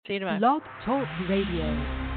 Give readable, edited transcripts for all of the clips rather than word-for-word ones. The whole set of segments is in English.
See you tomorrow. Blog Talk Radio.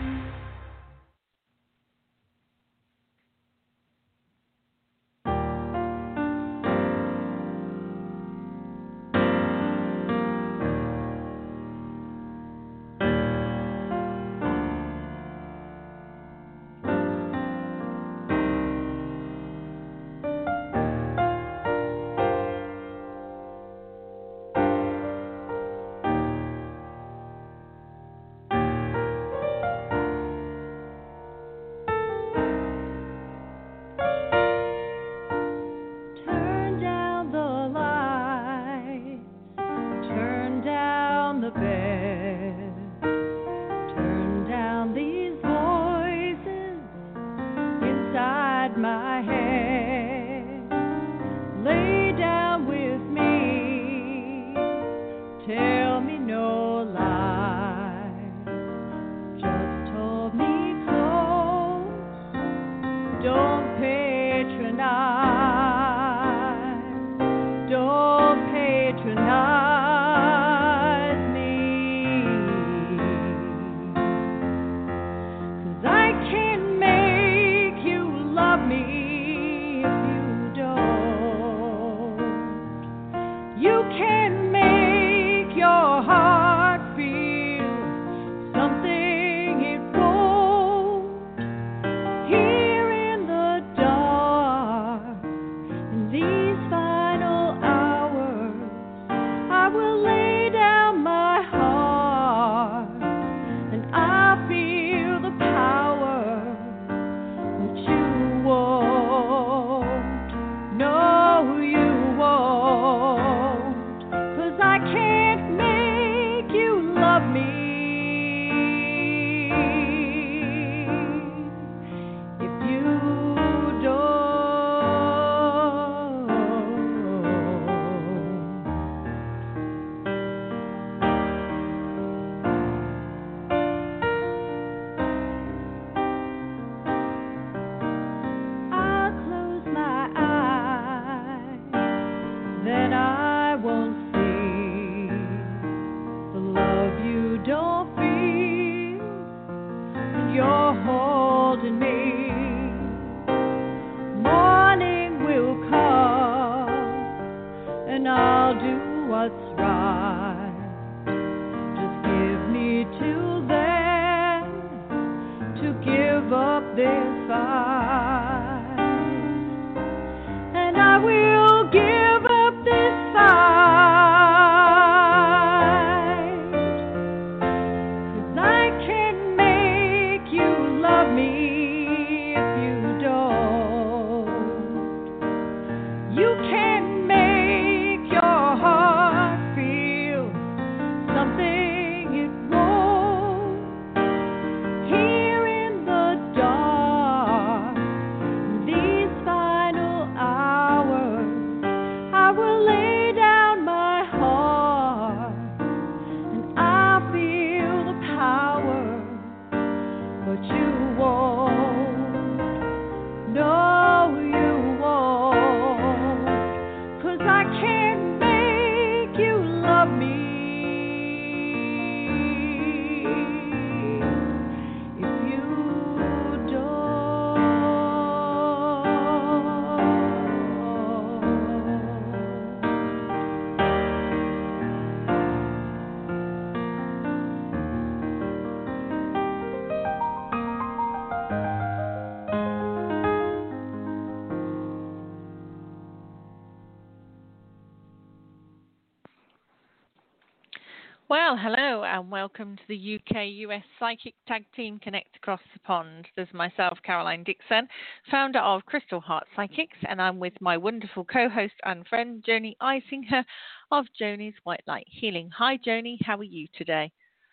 Well, hello and welcome to the UK-US Psychic Tag Team Connect Across the Pond. There's myself, Caroline Dixon, founder of Crystal Heart Psychics, and I'm with my wonderful co-host and friend, Joni Isinger of Joni's White Light Healing. Hi, Joni. How are you today?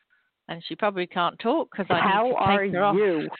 And she probably can't talk because I need to take her off. How are you?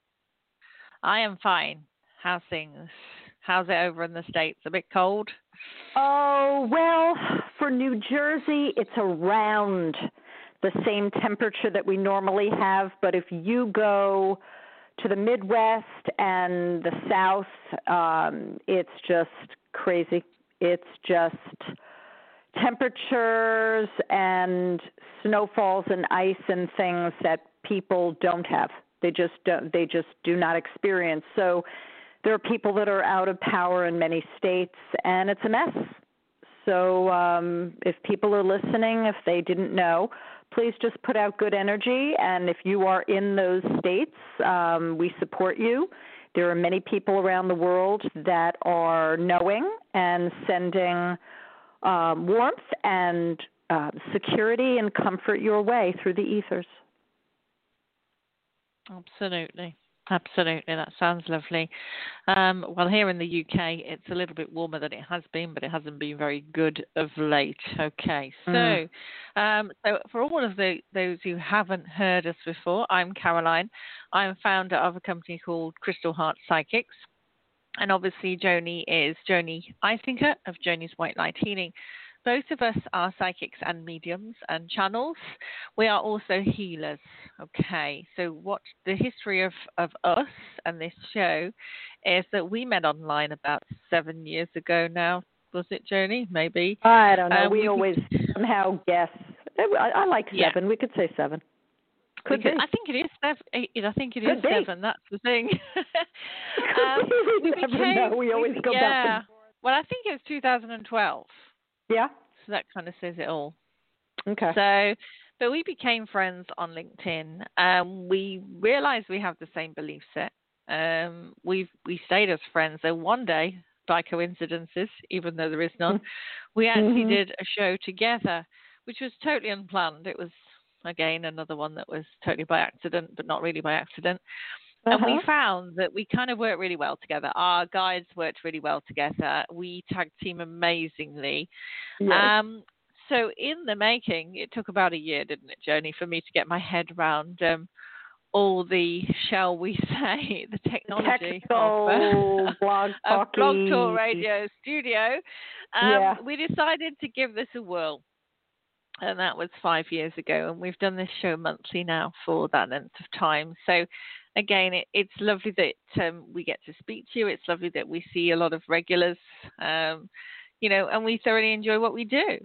I am fine. How's things? How's it over in the States? A bit cold? Oh, well, for New Jersey, it's around the same temperature that we normally have. But if you go to the Midwest and the South, it's just crazy. It's just temperatures and snowfalls and ice and things that people don't have. They just do not experience. So there are people that are out of power in many states, and it's a mess. So if people are listening, if they didn't know, please just put out good energy. And if you are in those states, we support you. There are many people around the world that are knowing and sending warmth and security and comfort your way through the ethers. Absolutely. Absolutely. That sounds lovely. Well, here in the UK, it's a little bit warmer than it has been, but it hasn't been very good of late. Okay. So for all of those who haven't heard us before, I'm Caroline. I'm founder of a company called Crystal Heart Psychics. And obviously, Joni is Joni Eisinger of Joni's White Light Healing. Both of us are psychics and mediums and channels. We are also healers. Okay, so what the history of us and this show is that we met online about 7 years ago now. Was it, Joni? Maybe. I don't know. We always somehow guess. I like 7. Yeah. We could say 7. Could be. I think it is 7. I think it is 7. That's the thing. We never know. We always go back. Yeah. Well, I think it was 2012. Yeah. So that kind of says it all. Okay. So, but we became friends on LinkedIn. We realized we have the same belief set. We stayed as friends. So one day, by coincidences, even though there is none, we actually did a show together, which was totally unplanned. It was, again, another one that was totally by accident, but not really by accident. And we found that we kind of worked really well together. Our guides worked really well together. We tag team amazingly. Yes. So in the making, it took about a year, didn't it, Joni, for me to get my head around all the, shall we say, the technology of Blog Talk Radio studio. We decided to give this a whirl. And that was 5 years ago. And we've done this show monthly now for that length of time. So, again, it's lovely that we get to speak to you. It's lovely that we see a lot of regulars, and we thoroughly enjoy what we do.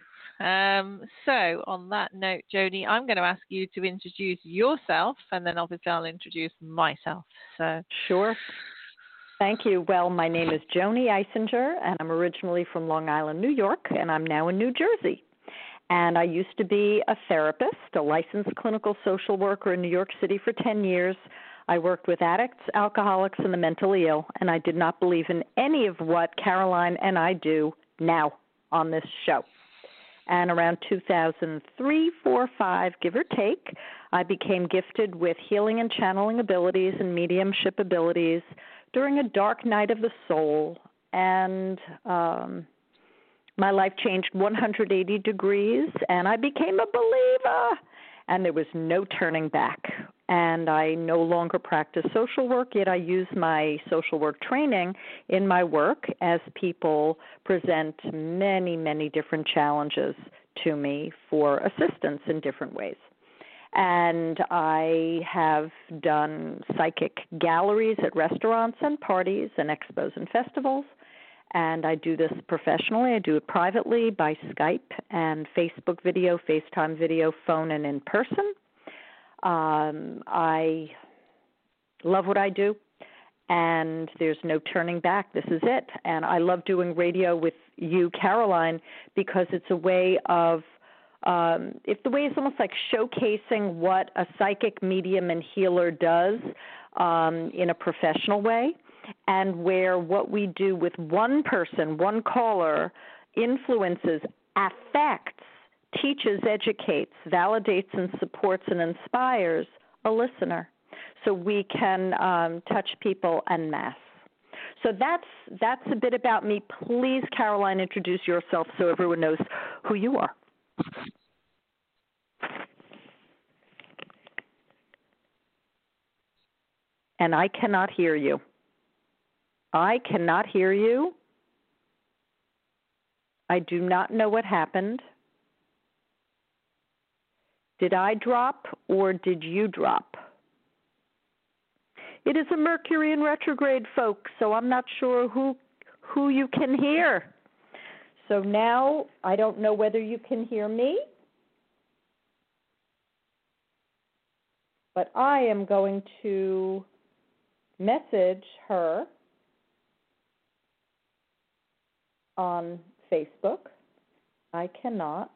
So, on that note, Joni, I'm going to ask you to introduce yourself, and then obviously I'll introduce myself. So, sure. Thank you. Well, my name is Joni Eisinger, and I'm originally from Long Island, New York, and I'm now in New Jersey. And I used to be a therapist, a licensed clinical social worker in New York City for 10 years. I worked with addicts, alcoholics, and the mentally ill, and I did not believe in any of what Caroline and I do now on this show. And around 2003, 4, 5, give or take, I became gifted with healing and channeling abilities and mediumship abilities during a dark night of the soul. And my life changed 180 degrees, and I became a believer, and there was no turning back. And I no longer practice social work, yet I use my social work training in my work as people present many, many different challenges to me for assistance in different ways. And I have done psychic galleries at restaurants and parties and expos and festivals. And I do this professionally. I do it privately by Skype and Facebook video, FaceTime video, phone, and in person. I love what I do, and there's no turning back. This is it. And I love doing radio with you, Caroline, because it's a way of it's almost like showcasing what a psychic medium and healer does in a professional way. And where what we do with one person, one caller, influences, affects, teaches, educates, validates, and supports and inspires a listener. So we can touch people en masse. So that's a bit about me. Please, Caroline, introduce yourself so everyone knows who you are. And I cannot hear you. I cannot hear you. I do not know what happened. Did I drop or did you drop? It is a Mercury in retrograde, folks, so I'm not sure who you can hear. So now I don't know whether you can hear me, but I am going to message her on Facebook. I cannot.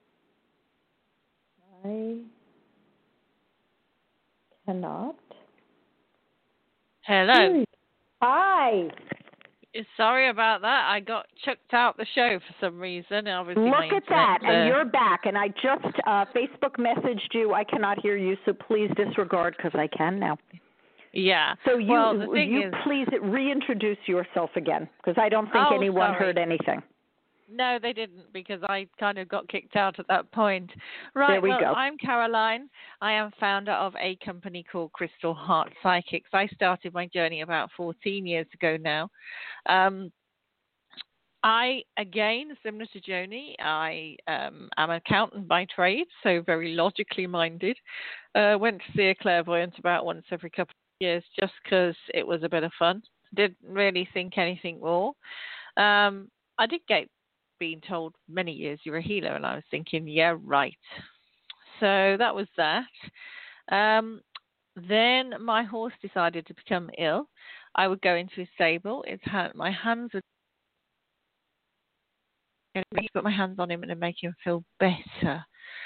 Hello. Hi. Sorry about that. I got chucked out the show for some reason. Obviously, Look my at internet, that, and you're back. And I just Facebook messaged you. I cannot hear you, so please disregard because I can now. Yeah. So you, well, the thing you is, please reintroduce yourself again because I don't think anyone heard anything. No, they didn't because I kind of got kicked out at that point. Right, there we go. I'm Caroline. I am founder of a company called Crystal Heart Psychics. I started my journey about 14 years ago now. I, again, similar to Joni, I am an accountant by trade, so very logically minded. Went to see a clairvoyant about once every couple of years just because it was a bit of fun. Didn't really think anything more. I did get being told many years you're a healer, and I was thinking, yeah, right. So that was that. Then my horse decided to become ill. I would go into his stable. My hands would put my hands on him and make him feel better.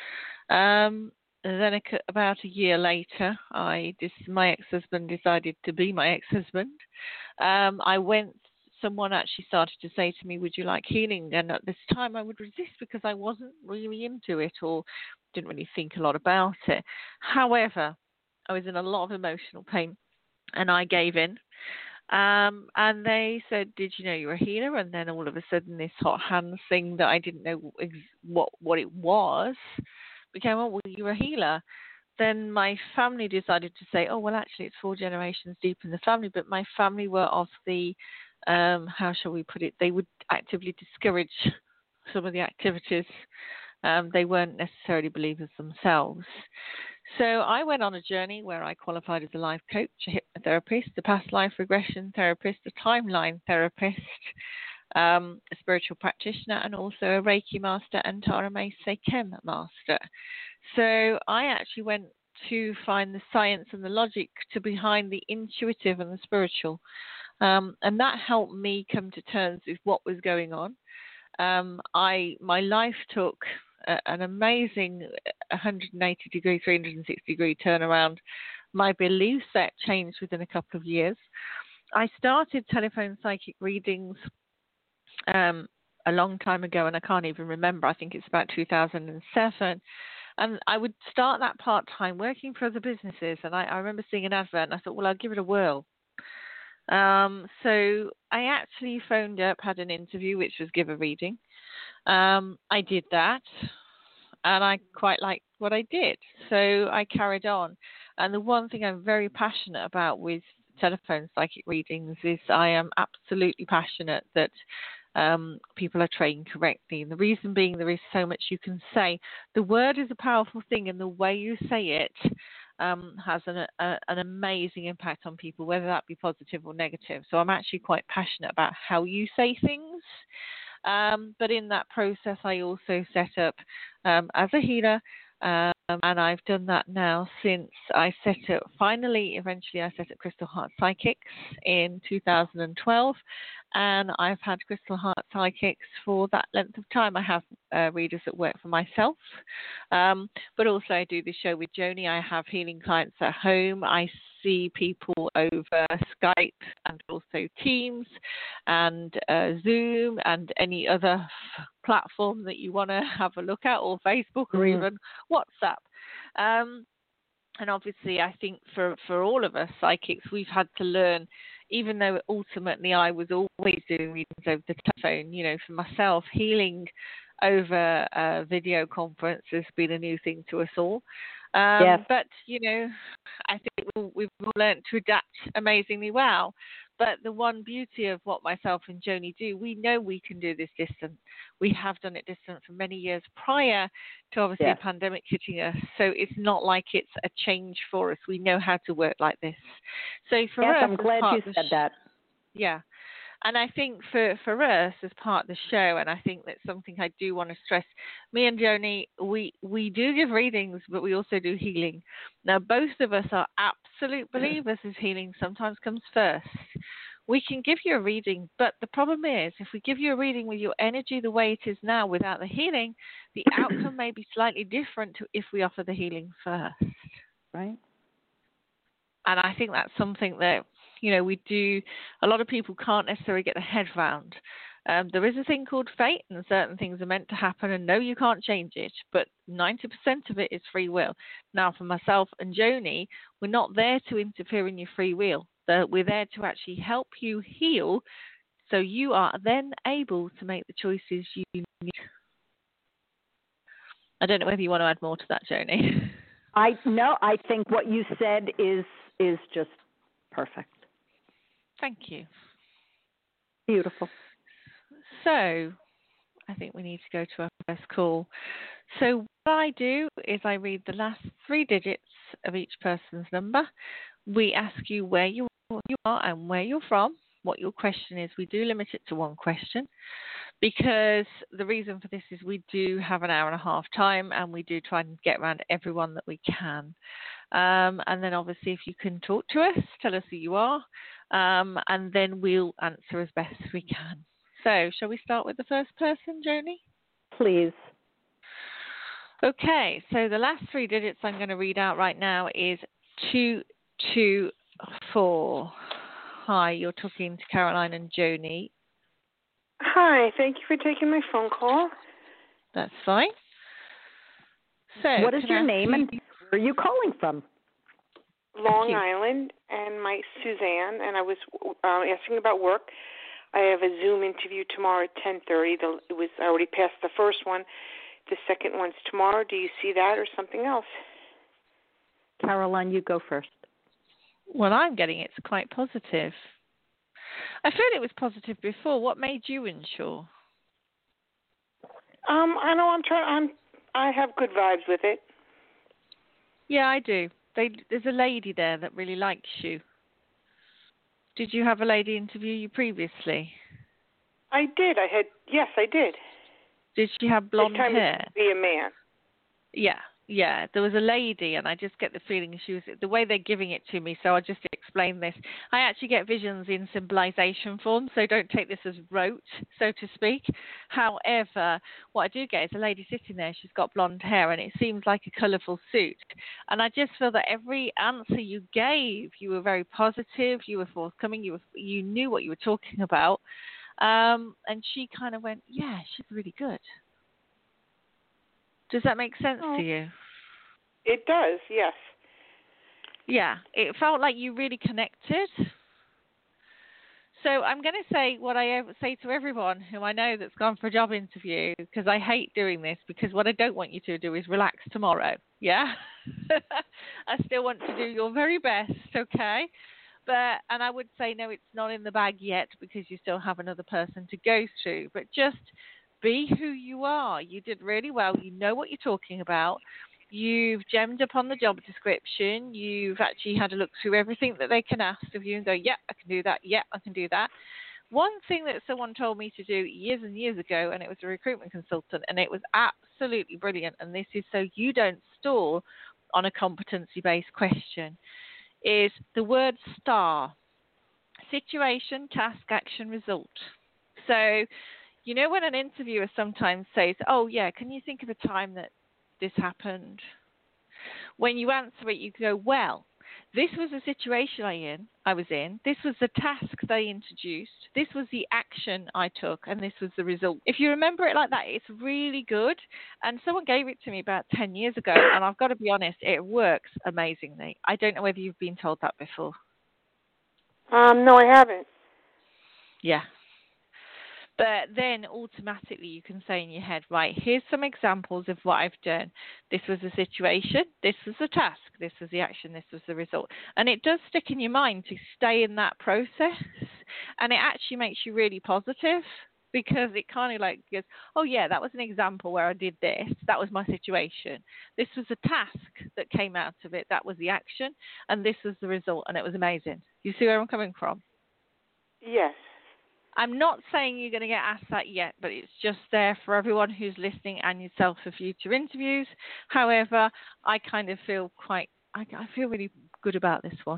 Then about a year later, my ex-husband decided to be my ex-husband. Someone actually started to say to me, would you like healing? And at this time I would resist because I wasn't really into it or didn't really think a lot about it. However, I was in a lot of emotional pain and I gave in. And they said, did you know you were a healer? And then all of a sudden this hot hands thing that I didn't know what it was became, oh, well, you're a healer. Then my family decided to say, oh, well, actually it's 4 generations deep in the family. But my family were of the, how shall we put it, they would actively discourage some of the activities. They weren't necessarily believers themselves. So I went on a journey where I qualified as a life coach, a hypnotherapist, a past life regression therapist, a timeline therapist, a spiritual practitioner, and also a Reiki master and Tara May Seiken master. So I actually went to find the science and the logic behind the intuitive and the spiritual. And that helped me come to terms with what was going on. My life took an amazing 180-degree, 360-degree turnaround. My belief set changed within a couple of years. I started telephone psychic readings a long time ago, and I can't even remember. I think it's about 2007. And I would start that part-time working for other businesses. And I remember seeing an advert, and I thought, well, I'll give it a whirl. So I actually phoned up, had an interview, which was give a reading. I did that, and I quite liked what I did. So I carried on. And the one thing I'm very passionate about with telephone psychic readings is I am absolutely passionate that people are trained correctly. And the reason being, there is so much you can say. The word is a powerful thing, and the way you say it has an amazing impact on people, whether that be positive or negative. So I'm actually quite passionate about how you say things. But in that process, I also set up as a healer, and I've done that now since I set up, eventually I set up Crystal Heart Psychics in 2012, and I've had Crystal Heart Psychics for that length of time. I have readers that work for myself, but also I do the show with Joni. I have healing clients at home. I see people over Skype and also Teams and Zoom and any other platform that you want to have a look at, or Facebook or even WhatsApp. And obviously, I think for all of us psychics, we've had to learn, even though ultimately I was always doing readings over the telephone, for myself, healing over a video conference has been a new thing to us all. Yes. But, I think we've all learned to adapt amazingly well. But the one beauty of what myself and Joni do, we know we can do this distant. We have done it distant for many years prior to obviously a pandemic hitting us. So it's not like it's a change for us. We know how to work like this. So for us, I'm glad you said that. Yeah. And I think for us as part of the show, and I think that's something I do want to stress, me and Joni, we do give readings, but we also do healing. Now, both of us are absolute believers as healing sometimes comes first. We can give you a reading, but the problem is if we give you a reading with your energy the way it is now without the healing, the outcome may be slightly different to if we offer the healing first. Right. And I think that's something that, you know, we do, a lot of people can't necessarily get their head round. There is a thing called fate, and certain things are meant to happen, and no, you can't change it, but 90% of it is free will. Now, for myself and Joni, we're not there to interfere in your free will. We're there to actually help you heal so you are then able to make the choices you need. I don't know whether you want to add more to that, Joni. I think what you said is just perfect. Thank you. Beautiful. So, I think we need to go to our first call. So, what I do is I read the last 3 digits of each person's number. We ask you where you are and where you're from, what your question is. We do limit it to 1 question because the reason for this is we do have an hour and a half time and we do try and get around everyone that we can. And then obviously if you can talk to us, tell us who you are, and then we'll answer as best as we can. So shall we start with the first person, Joni? Please. Okay, so the last 3 digits I'm going to read out right now is 224. Hi, you're talking to Caroline and Joni. Hi, thank you for taking my phone call. That's fine. So, what is your name and where are you calling from? Long Island, and my Suzanne, and I was asking about work. I have a Zoom interview tomorrow at 10:30. I already passed the first one. The second one's tomorrow. Do you see that or something else? Caroline, you go first. Well, I'm getting it's quite positive. I feel it was positive before. What made you unsure? I know I have good vibes with it. Yeah, I do. There's a lady there that really likes you. Did you have a lady interview you previously? I did. Yes, I did. Did she have blonde hair? This time it be a man. Yeah. There was a lady, and I just get the feeling she was the way they're giving it to me. So I'll just explain this. I actually get visions in symbolization form, so don't take this as rote, so to speak. However, what I do get is a lady sitting there. She's got blonde hair, and it seems like a colourful suit. And I just feel that every answer you gave, you were very positive. You were forthcoming. You knew what you were talking about. And she kind of went, yeah, she's really good. Does that make sense to you? It does, yes. Yeah, it felt like you really connected. So I'm going to say what I say to everyone who I know that's gone for a job interview, because I hate doing this, because what I don't want you to do is relax tomorrow, yeah? I still want to do your very best, okay? And I would say, no, it's not in the bag yet because you still have another person to go through. But just be who you are. You did really well. You know what you're talking about. You've gemmed upon the job description. You've actually had a look through everything that they can ask of you and go, yeah, I can do that. Yeah, I can do that. One thing that someone told me to do years and years ago, and it was a recruitment consultant, and it was absolutely brilliant, and this is so you don't stall on a competency-based question, is the word STAR, situation, task, action, result. So, you know when an interviewer sometimes says, oh, yeah, can you think of a time that this happened? When you answer it, you go, well, this was the situation I was in. This was the task they introduced. This was the action I took, and this was the result. If you remember it like that, it's really good. And someone gave it to me about 10 years ago, and I've got to be honest, it works amazingly. I don't know whether you've been told that before. No, I haven't. Yeah. But then automatically you can say in your head, right, here's some examples of what I've done. This was the situation, this was the task, this was the action, this was the result. And it does stick in your mind to stay in that process. And it actually makes you really positive because it kind of like goes, oh, yeah, that was an example where I did this. That was my situation. This was a task that came out of it. That was the action. And this was the result. And it was amazing. You see where I'm coming from? Yes. I'm not saying you're going to get asked that yet, but it's just there for everyone who's listening and yourself for future interviews. However, I kind of feel I feel really good about this one.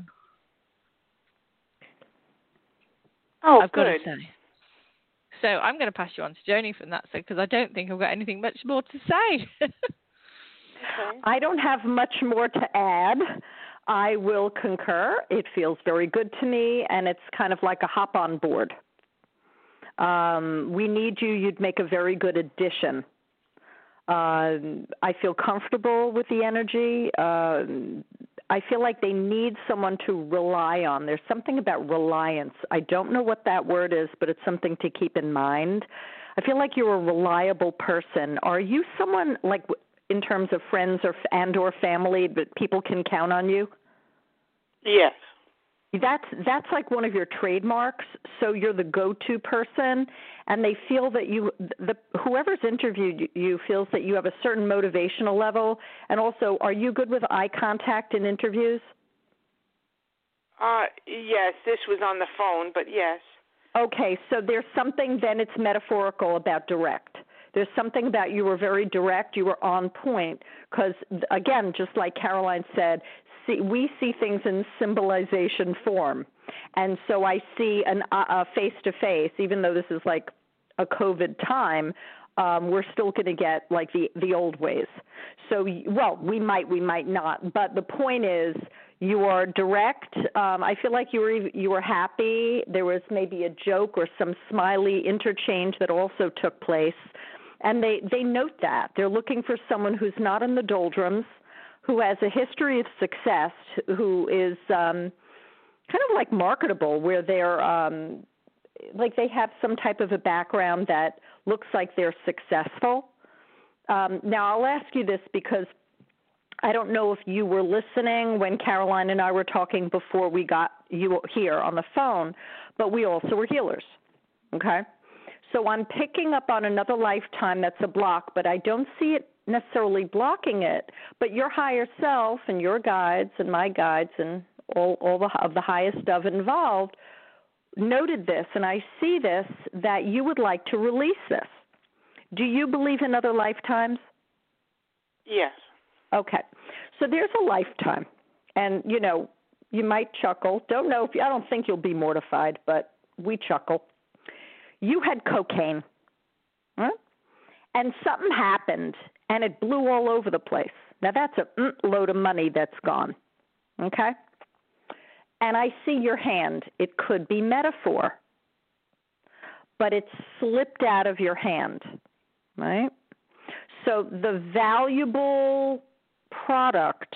Oh, I've good. got to say. So I'm going to pass you on to Joni from that side because I don't think I've got anything much more to say. Okay. I don't have much more to add. I will concur. It feels very good to me, and it's kind of like a hop on board. We need you. You'd make a very good addition. I feel comfortable with the energy. I feel like they need someone to rely on. There's something about reliance. I don't know what that word is, but it's something to keep in mind. I feel like you're a reliable person. Are you someone, like in terms of friends or family, that people can count on you? Yes. That's like one of your trademarks. So you're the go-to person, and they feel that whoever's interviewed you feels that you have a certain motivational level. And also, are you good with eye contact in interviews? Yes, this was on the phone, but yes. Okay, so there's something, then it's metaphorical about direct. There's something about you were very direct, you were on point, because, again, just like Caroline said, we see things in symbolization form. And so I see a face-to-face, even though this is like a COVID time, we're still going to get like the old ways. So, well, we might not. But the point is, you are direct. I feel like you were happy. There was maybe a joke or some smiley interchange that also took place. And they note that. They're looking for someone who's not in the doldrums, who has a history of success, who is kind of like marketable, where they're like they have some type of a background that looks like they're successful. Now, I'll ask you this because I don't know if you were listening when Caroline and I were talking before we got you here on the phone, but we also were healers, okay? So I'm picking up on another lifetime that's a block, but I don't see it necessarily blocking it. But your higher self and your guides and my guides and all the highest of involved noted this, and I see this, that you would like to release this. Do you believe in other lifetimes? Yes. Okay. So there's a lifetime, and, you might chuckle. I don't think you'll be mortified, but we chuckle. You had cocaine, huh? And something happened, and it blew all over the place. Now, that's a load of money that's gone, okay? And I see your hand. It could be metaphor, but it slipped out of your hand, right? So the valuable product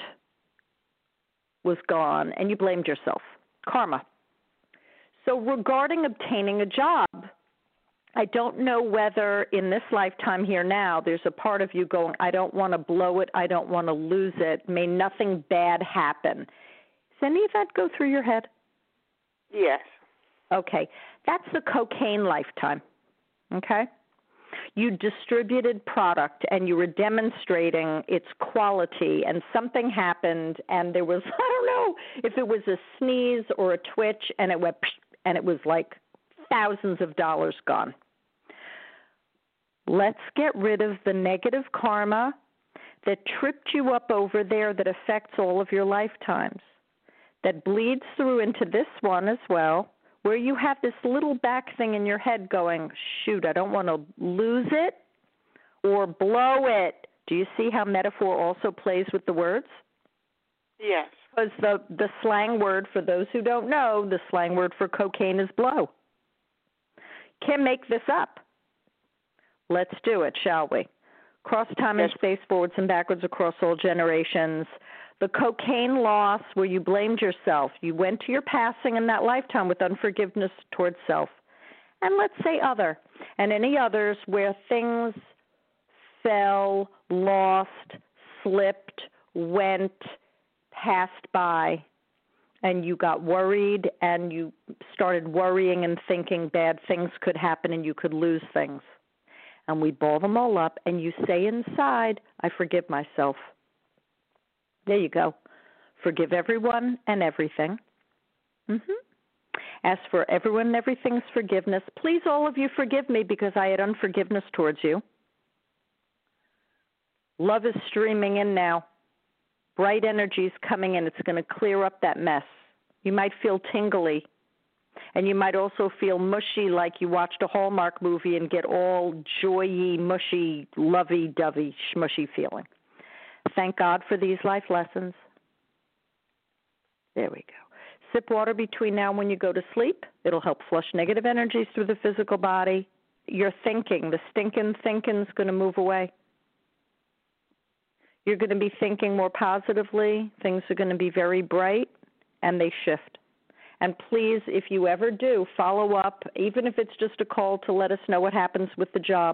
was gone, and you blamed yourself. Karma. So regarding obtaining a job, I don't know whether in this lifetime here now there's a part of you going, I don't want to blow it, I don't want to lose it, may nothing bad happen. Does any of that go through your head? Yes. Okay. That's the cocaine lifetime, okay? You distributed product and you were demonstrating its quality, and something happened, and there was, I don't know if it was a sneeze or a twitch, and it went, and it was like thousands of dollars gone. Let's get rid of the negative karma that tripped you up over there that affects all of your lifetimes, that bleeds through into this one as well, where you have this little back thing in your head going, shoot, I don't want to lose it or blow it. Do you see how metaphor also plays with the words? Yes. Because the slang word, for those who don't know, the slang word for cocaine is blow. Can't make this up. Let's do it, shall we? Cross time and space, forwards and backwards across all generations. The cocaine loss where you blamed yourself. You went to your passing in that lifetime with unforgiveness towards self. And let's say other. And any others where things fell, lost, slipped, went, passed by, and you got worried and you started worrying and thinking bad things could happen and you could lose things. And we ball them all up, and you say inside, I forgive myself. There you go. Forgive everyone and everything. Ask for everyone and everything's forgiveness. Please, all of you, forgive me because I had unforgiveness towards you. Love is streaming in now. Bright energy is coming in. It's going to clear up that mess. You might feel tingly, and you might also feel mushy like you watched a Hallmark movie and get all joy-y, mushy, lovey-dovey, schmushy feeling. Thank God for these life lessons. There we go. Sip water between now and when you go to sleep. It'll help flush negative energies through the physical body. Your thinking, the stinking thinking's going to move away. You're going to be thinking more positively. Things are going to be very bright, and they shift. And please, if you ever do, follow up, even if it's just a call to let us know what happens with the job.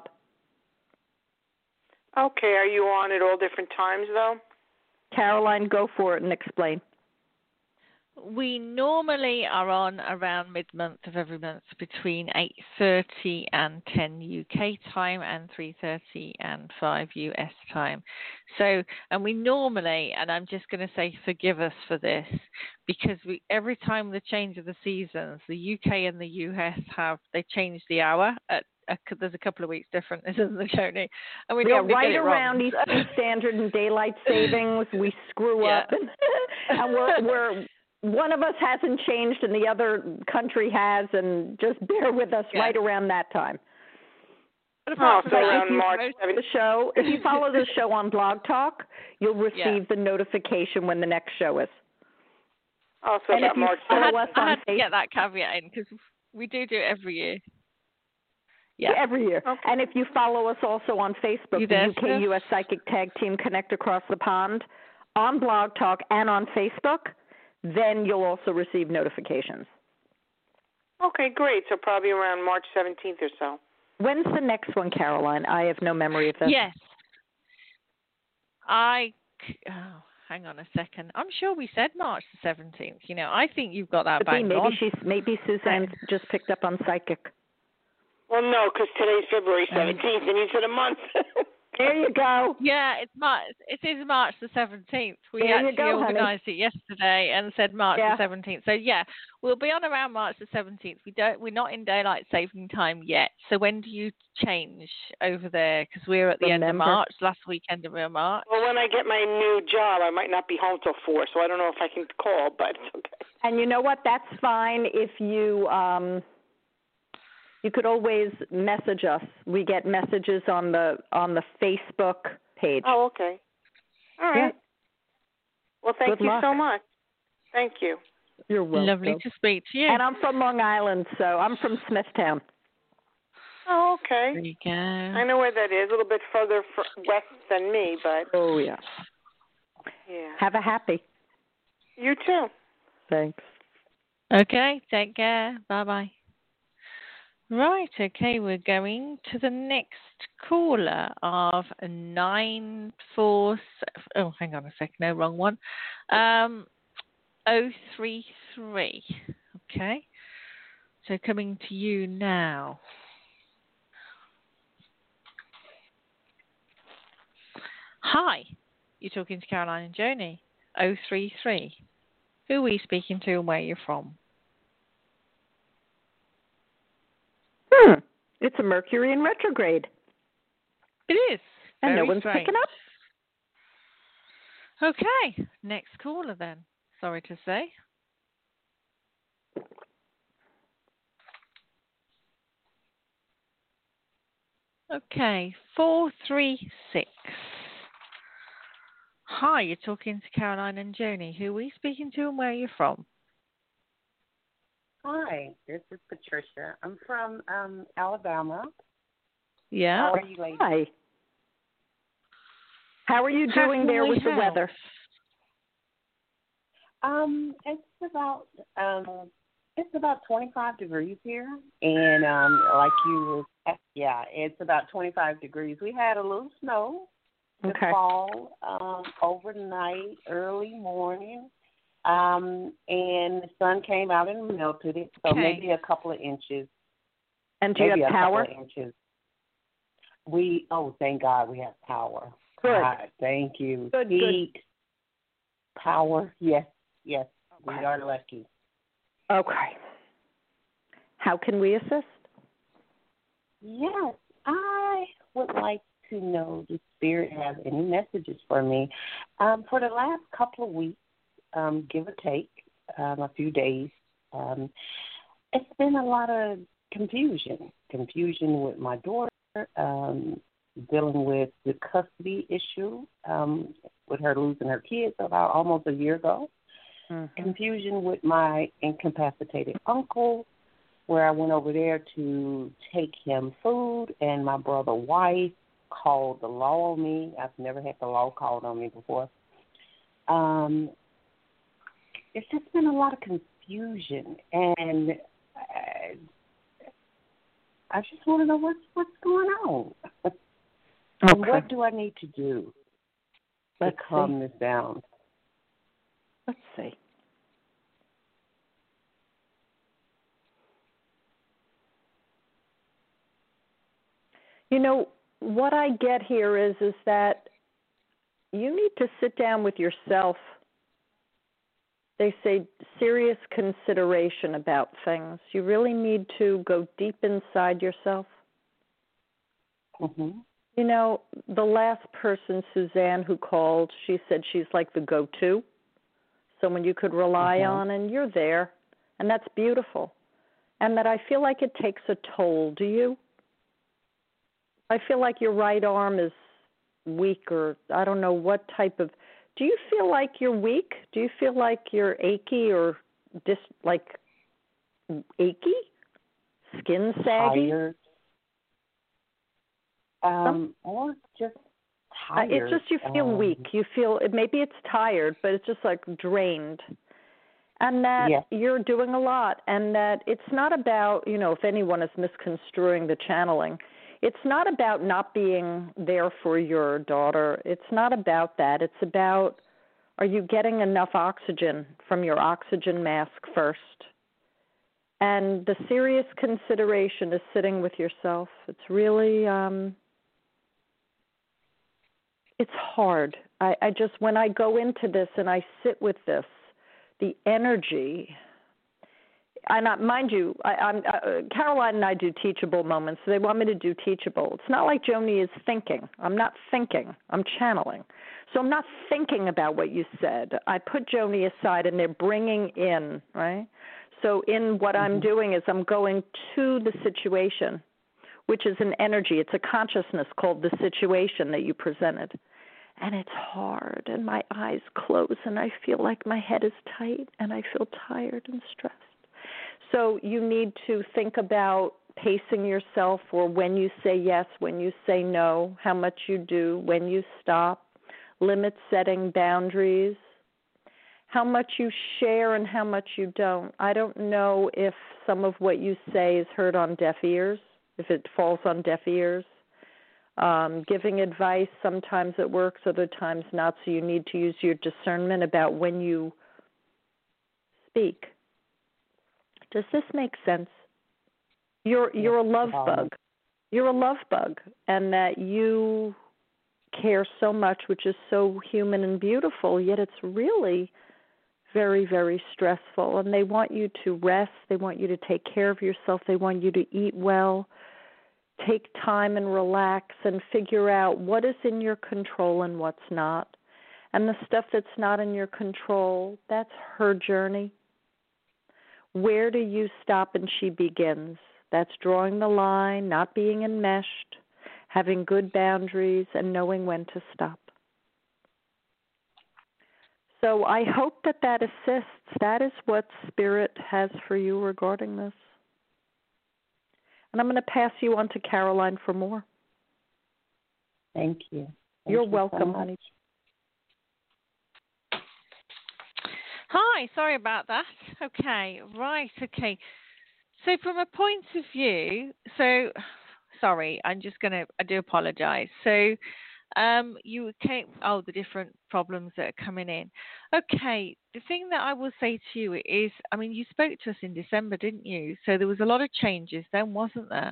Okay. Are you on at all different times, though? Caroline, go for it and explain. We normally are on around mid-month of every month between 8:30 and 10 UK time and 3:30 and 5 US time. So, and we normally, and I'm just going to say forgive us for this, because every time the change of the seasons, the UK and the US they change the hour there's a couple of weeks difference, isn't there, Joni? And we right around Eastern Standard and Daylight Savings, we screw up, and we're one of us hasn't changed and the other country has, and just bear with us right around that time. So around March 7th. If you follow the show on Blog Talk, you'll receive the notification when the next show is. Oh, so about March 7th. I had to get that caveat in because we do it every year. Yeah, every year. Okay. And if you follow us also on Facebook, the UK US Psychic Tag Team Connect Across the Pond, on Blog Talk and on Facebook, then you'll also receive notifications. Okay, great. So probably around March 17th or so. When's the next one, Caroline? I have no memory of this. Yes. Hang on a second. I'm sure we said March the 17th. You know, I think you've got that bang on. Maybe Suzanne just picked up on psychic. Well, no, because today's February 17th, and you said a month. There you go. Yeah, it's March. It is March the 17th. We actually organised it yesterday and said March the 17th. So yeah, we'll be on around March the 17th. We're not in daylight saving time yet. So when do you change over there? Because we're at the end of March, last weekend of March. Well, when I get my new job, I might not be home till 4, so I don't know if I can call, but it's okay. And you know what? That's fine if you. You could always message us. We get messages on the Facebook page. Oh, okay. All right. Yeah. Well, thank you so much. Thank you. You're welcome. Lovely to speak to you. And I'm from Long Island, so I'm from Smithtown. Oh, okay. There you go. I know where that is. A little bit further west than me, but. Oh, yeah. Yeah. Have a happy. You too. Thanks. Okay. Take care. Bye-bye. Right, okay, we're going to the next caller of 947. Oh, hang on a sec, no, wrong one. 033. Okay, so coming to you now. Hi, you're talking to Caroline and Joni. 033. Who are we speaking to and where you're from? It's a Mercury in retrograde. It is. And no one's picking up. Okay. Next caller then. Sorry to say. Okay. 436. Hi, you're talking to Caroline and Joni. Who are we speaking to and where are you from? Hi, this is Patricia. I'm from Alabama. Yeah. How are you, ladies? Hi. How are you doing there with the weather? It's about 25 degrees here, and it's about 25 degrees. We had a little snow this fall, overnight, early morning. And the sun came out and melted it, so maybe a couple of inches. And do you have power? Thank God we have power. Good. God, thank you. Good, Heat, power, yes, we are lucky. Okay. How can we assist? Yes, I would like to know if Spirit has any messages for me. For the last couple of weeks, give or take, a few days, it's been a lot of confusion with my daughter, dealing with the custody issue, with her losing her kids about almost a year ago. Mm-hmm. Confusion with my incapacitated uncle, where I went over there to take him food, and my brother's wife called the law on me. I've never had the law called on me before. It's just been a lot of confusion, and I just want to know what's going on. Okay. And what do I need to do to calm this down? Let's see. You know, what I get here is that you need to sit down with yourself. They say serious consideration about things. You really need to go deep inside yourself. Mm-hmm. You know, the last person, Suzanne, who called, she said she's like the go-to, someone you could rely on, and you're there, and that's beautiful. And that I feel like it takes a toll. Do you? I feel like your right arm is weak, or I don't know what type of. Do you feel like you're weak? Do you feel like you're achy or achy? Skin saggy? Tired. Or just tired. It's just you feel weak. You feel, maybe it's tired, but it's just like drained. And that you're doing a lot, and that it's not about, if anyone is misconstruing the channeling, it's not about not being there for your daughter. It's not about that. It's about, are you getting enough oxygen from your oxygen mask first? And the serious consideration is sitting with yourself. It's really, it's hard. I just, when I go into this and I sit with this, the energy, and mind you, Caroline and I do teachable moments, so they want me to do teachable. It's not like Joni is thinking. I'm not thinking. I'm channeling. So I'm not thinking about what you said. I put Joni aside, and they're bringing in, right? So in what I'm doing is I'm going to the situation, which is an energy. It's a consciousness called the situation that you presented. And it's hard, and my eyes close, and I feel like my head is tight, and I feel tired and stressed. So you need to think about pacing yourself, or when you say yes, when you say no, how much you do, when you stop, limit setting, boundaries, how much you share and how much you don't. I don't know if some of what you say is heard on deaf ears, if it falls on deaf ears. Giving advice, sometimes it works, other times not, so you need to use your discernment about when you speak. Does this make sense? You're a love bug. You're a love bug, and that you care so much, which is so human and beautiful, yet it's really very, very stressful. And they want you to rest. They want you to take care of yourself. They want you to eat well, take time and relax, and figure out what is in your control and what's not. And the stuff that's not in your control, that's her journey. Where do you stop and she begins? That's drawing the line, not being enmeshed, having good boundaries, and knowing when to stop. So I hope that assists. That is what Spirit has for you regarding this. And I'm going to pass you on to Caroline for more. Thank you. You're welcome, so honey. Hi, sorry about that. Okay, right, okay. So from a point of view, sorry, I do apologize. So you came, the different problems that are coming in. Okay, the thing that I will say to you is, you spoke to us in December, didn't you? So there was a lot of changes then, wasn't there?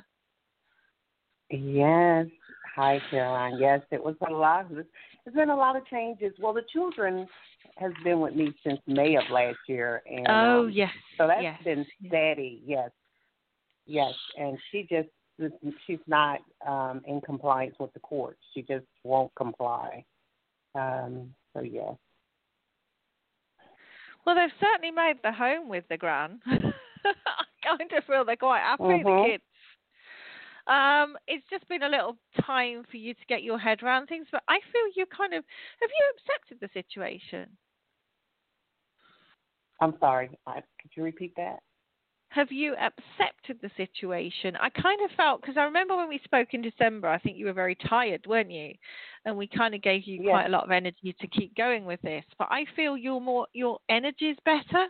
Yes. Hi, Caroline. Yes, it was a lot. There's been a lot of changes. Well, the children has been with me since May of last year. And, yes. So that's been steady, yes. Yes, and she's not in compliance with the court. She just won't comply. So yes. Well, they've certainly made the home with the gran. I kind of feel they're quite happy, the kids. It's just been a little time for you to get your head around things, but I feel you have you accepted the situation? I'm sorry, could you repeat that? Have you accepted the situation? I kind of felt, because I remember when we spoke in December, I think you were very tired, weren't you? And we kind of gave you quite a lot of energy to keep going with this. But I feel your energy is better.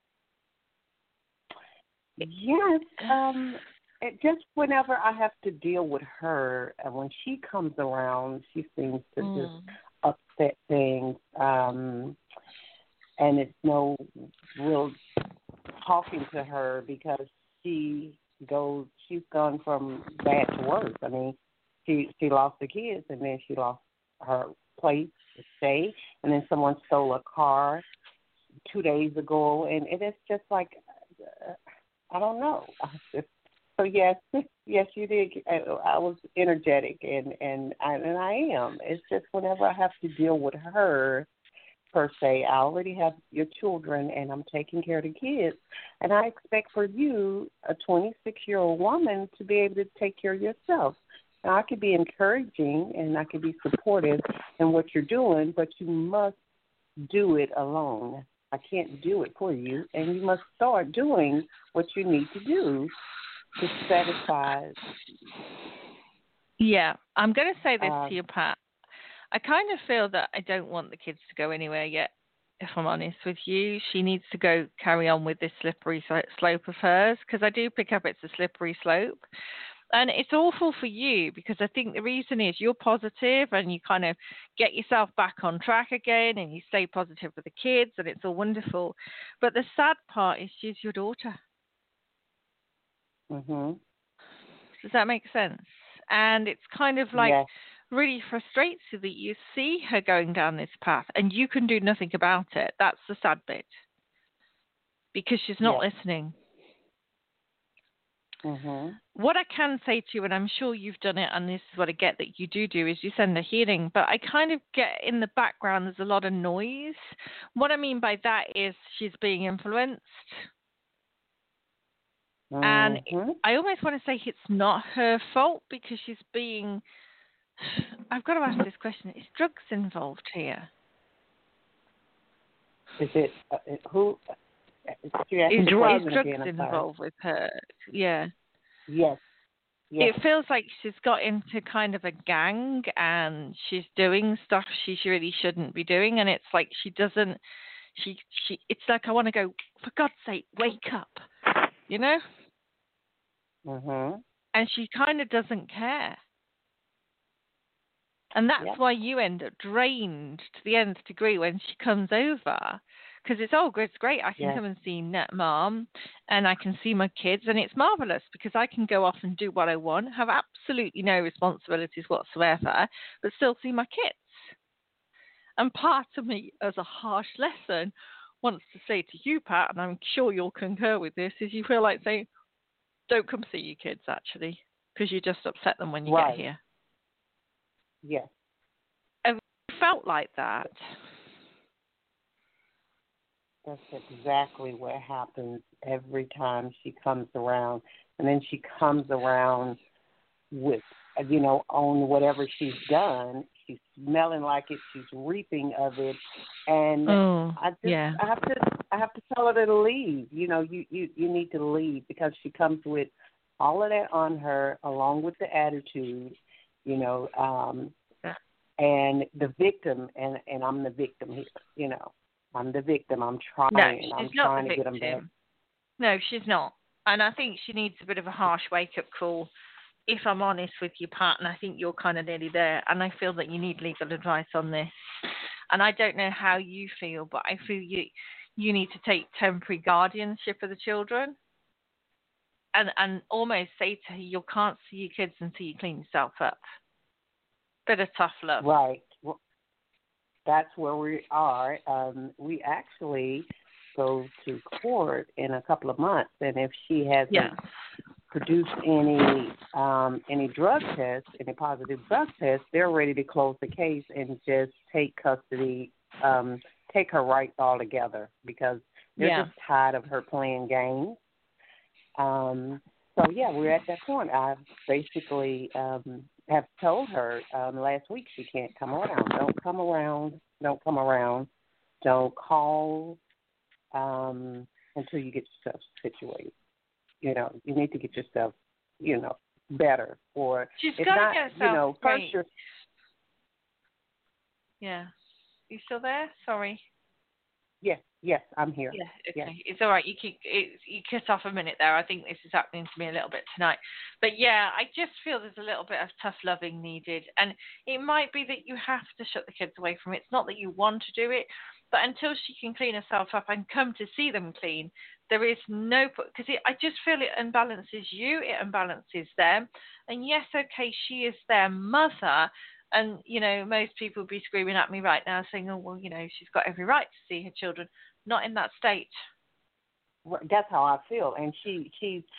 Yes. Just whenever I have to deal with her, and when she comes around, she seems to just upset things. And it's no real talking to her because she's gone from bad to worse. I mean, she lost the kids, and then she lost her place to stay, and then someone stole a car 2 days ago, and it's just like, I don't know. So yes, you did. I was energetic, and I am. It's just whenever I have to deal with her, per se, I already have your children, and I'm taking care of the kids, and I expect for you, a 26-year-old woman, to be able to take care of yourself. Now, I could be encouraging and I could be supportive in what you're doing, but you must do it alone. I can't do it for you, and you must start doing what you need to do to satisfy. Yeah, I'm going to say this to you, Pat. I kind of feel that I don't want the kids to go anywhere yet, if I'm honest with you. She needs to carry on with this slippery slope of hers, because I do pick up it's a slippery slope. And it's awful for you, because I think the reason is you're positive and you kind of get yourself back on track again and you stay positive with the kids and it's all wonderful. But the sad part is she's your daughter. Mm-hmm. Does that make sense? And it's kind of like really frustrates you that you see her going down this path and you can do nothing about it. That's the sad bit. Because she's not listening. Mm-hmm. What I can say to you, and I'm sure you've done it, and this is what I get that you do, is you send her healing, but I kind of get in the background there's a lot of noise. What I mean by that is she's being influenced. Mm-hmm. And I almost want to say it's not her fault because she's being... I've got to ask this question. Is drugs involved here? Is it... who... Is drugs involved with her? Yeah. Yes. It feels like she's got into kind of a gang and she's doing stuff she really shouldn't be doing, and it's like she doesn't. It's like, I want to go, for God's sake, wake up, you know. Mhm. And she kind of doesn't care, and that's why you end up drained to the nth degree when she comes over. Because it's great. I can come and see Mom, and I can see my kids, and it's marvelous because I can go off and do what I want, have absolutely no responsibilities whatsoever, but still see my kids. And part of me, as a harsh lesson, wants to say to you, Pat, and I'm sure you'll concur with this, is you feel like saying, don't come see your kids, actually, because you just upset them when you get here. Yes. Have you felt like that? That's exactly what happens every time she comes around. And then she comes around with, on whatever she's done. She's smelling like it. She's reaping of it. And I have to tell her to leave. You need to leave because she comes with all of that on her, along with the attitude, and the victim. And I'm the victim here, I'm the victim. I'm trying. I'm trying to get them back. No, she's not. And I think she needs a bit of a harsh wake-up call, if I'm honest with you, Pat, and I think you're kind of nearly there. And I feel that you need legal advice on this. And I don't know how you feel, but I feel you need to take temporary guardianship of the children and almost say to her, you can't see your kids until you clean yourself up. Bit of tough love. Right. Well, that's where we are. We actually go to court in a couple of months, and if she hasn't produced any drug tests, any positive drug tests, they're ready to close the case and just take custody, take her rights altogether because they're just tired of her playing games. So yeah, we're at that point. I basically have told her last week she can't come around. Don't come around. Don't come around. Don't call until you get yourself situated. You know, you need to get yourself, better. Or she's if got not, to get herself first you're. Yeah. You still there? Sorry. Yes, I'm here. Yeah, okay. Yes. It's all right. You cut off a minute there. I think this is happening to me a little bit tonight. But yeah, I just feel there's a little bit of tough loving needed. And it might be that you have to shut the kids away from it. It's not that you want to do it, but until she can clean herself up and come to see them clean, there is no, because I just feel it unbalances you, it unbalances them. And yes, okay, she is their mother. And, most people would be screaming at me right now saying, oh, well, she's got every right to see her children. Not in that state. That's how I feel. And she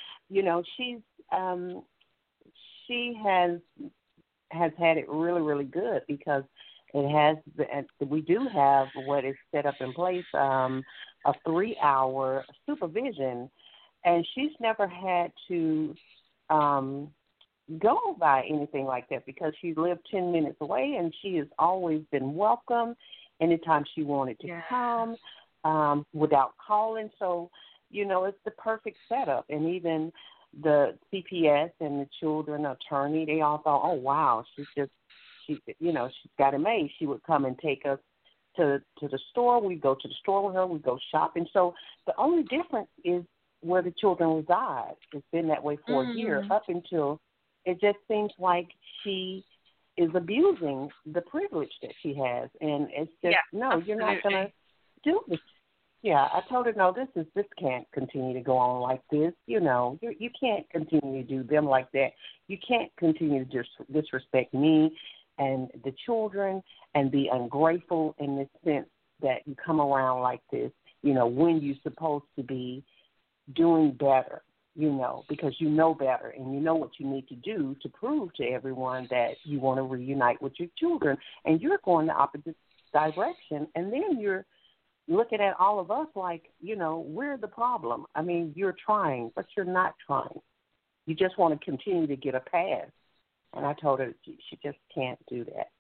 has had it really, really good because we do have what is set up in place, a 3-hour supervision, and she's never had to go by anything like that because she lived 10 minutes away and she has always been welcome anytime she wanted to come without calling. So, it's the perfect setup. And even the CPS and the children attorney, they all thought, oh, wow, she's got it made. She would come and take us to the store. We'd go to the store with her. We'd go shopping. So the only difference is where the children reside. It's been that way for a year up until it just seems like she is abusing the privilege that she has. And it's just, no, you're not going to do this. Yeah, I told her, no, this can't continue to go on like this. You can't continue to do them like that. You can't continue to disrespect me and the children and be ungrateful in the sense that you come around like this, when you're supposed to be doing better, because you know better and you know what you need to do to prove to everyone that you want to reunite with your children, and you're going the opposite direction, and then you're looking at all of us like, we're the problem. I mean, you're trying, but you're not trying. You just want to continue to get a pass. And I told her she just can't do that,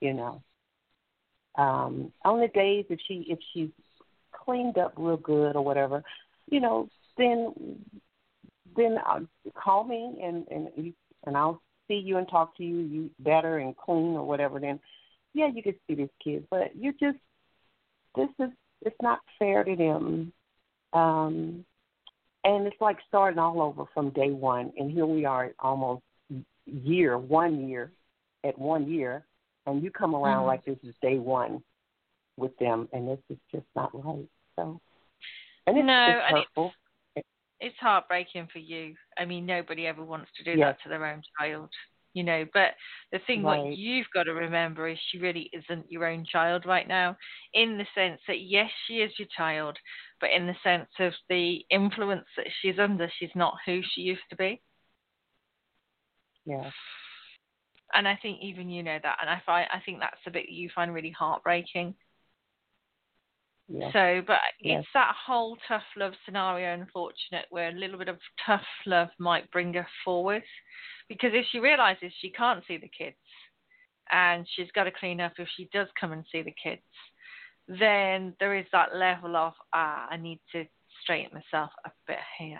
On the days if she's cleaned up real good or whatever, then call me and I'll see you and talk to you better and clean or whatever. Then, you can see these kids, but it's not fair to them. And it's like starting all over from day one. And here we are almost 1 year, and you come around like this is day one with them, and this is just not right. So, and it's hurtful. It's heartbreaking for you. I mean, nobody ever wants to do that to their own child, but the thing what you've got to remember is she really isn't your own child right now, in the sense that, yes, she is your child, but in the sense of the influence that she's under, she's not who she used to be. Yeah. And I think even that, and I think that's the bit you find really heartbreaking. Yeah. So, but it's that whole tough love scenario, unfortunate, where a little bit of tough love might bring her forward. Because if she realizes she can't see the kids and she's got to clean up if she does come and see the kids, then there is that level of, I need to straighten myself up a bit here.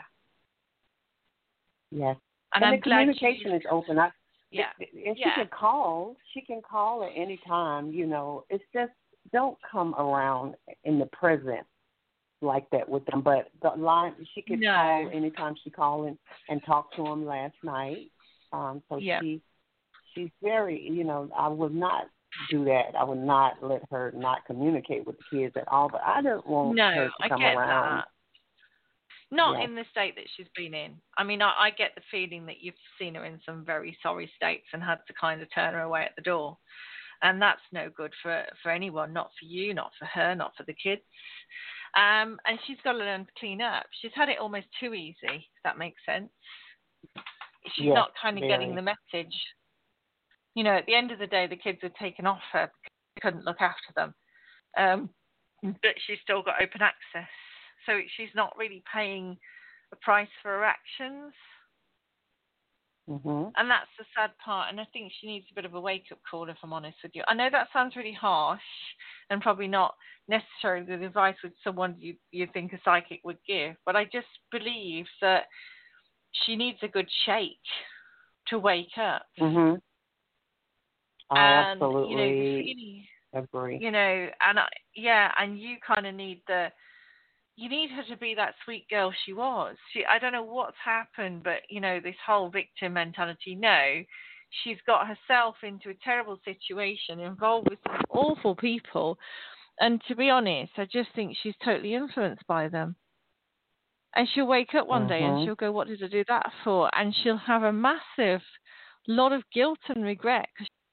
Yes. And the communication is open. And she can call. She can call at any time, It's just, don't come around in the present like that with them. But the line, she could call anytime she called and talk to them last night. She's very, I would not do that. I would not let her not communicate with the kids at all. But I don't want her to come around. That. Not in the state that she's been in. I mean, I get the feeling that you've seen her in some very sorry states and had to kind of turn her away at the door. And that's no good for anyone, not for you, not for her, not for the kids. And she's got to learn to clean up. She's had it almost too easy, if that makes sense. she's not kind of getting the message. You know, at the end of the day, the kids were taken off her because they couldn't look after them. But she's still got open access. So she's not really paying a price for her actions. Mm-hmm. And that's the sad part. And I think she needs a bit of a wake-up call, if I'm honest with you. I know that sounds really harsh and probably not necessarily the advice with someone you think a psychic would give. But I just believe that she needs a good shake to wake up. Mm-hmm. And, absolutely agree. You know, and you kind of need you need her to be that sweet girl she was. I don't know what's happened, but, you know, this whole victim mentality, no, she's got herself into a terrible situation, involved with some awful people. And to be honest, I just think she's totally influenced by them. And she'll wake up one day and she'll go, what did I do that for? And she'll have a massive lot of guilt and regret.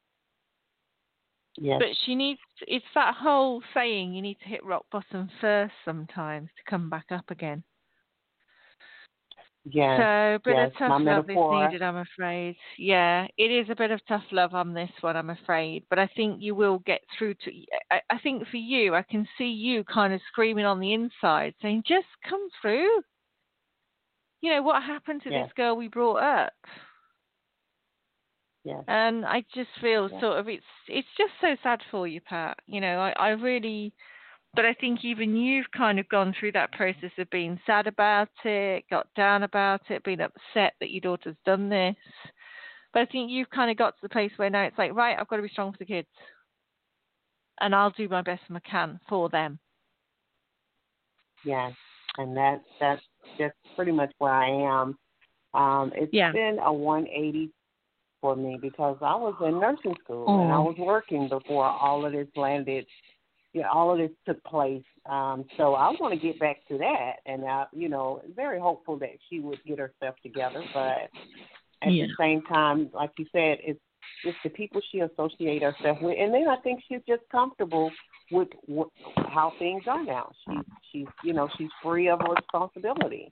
Yes. But it's that whole saying, you need to hit rock bottom first sometimes to come back up again. Yes. So a bit of tough love is metaphor. needed, I'm afraid. Yeah, it is a bit of tough love on this one, I'm afraid. But I think you will get through to... I think for you, I can see you kind of screaming on the inside, saying, just come through. You know, what happened to this girl we brought up? Yes. And I just feel sort of it's just so sad for you, Pat. You know, I really, but I think even you've kind of gone through that process of being sad about it, got down about it, being upset that your daughter's done this. But I think you've kind of got to the place where now it's like, right, I've got to be strong for the kids, and I'll do my best I can for them. Yes, and that's just pretty much where I am. It's been a 180 for me because I was in nursing school and I was working before all of this landed. All of this took place. So I want to get back to that, and very hopeful that she would get herself together. But at the same time, like you said, it's the people she associates herself with, and then I think she's just comfortable with how things are now. She's free of responsibility.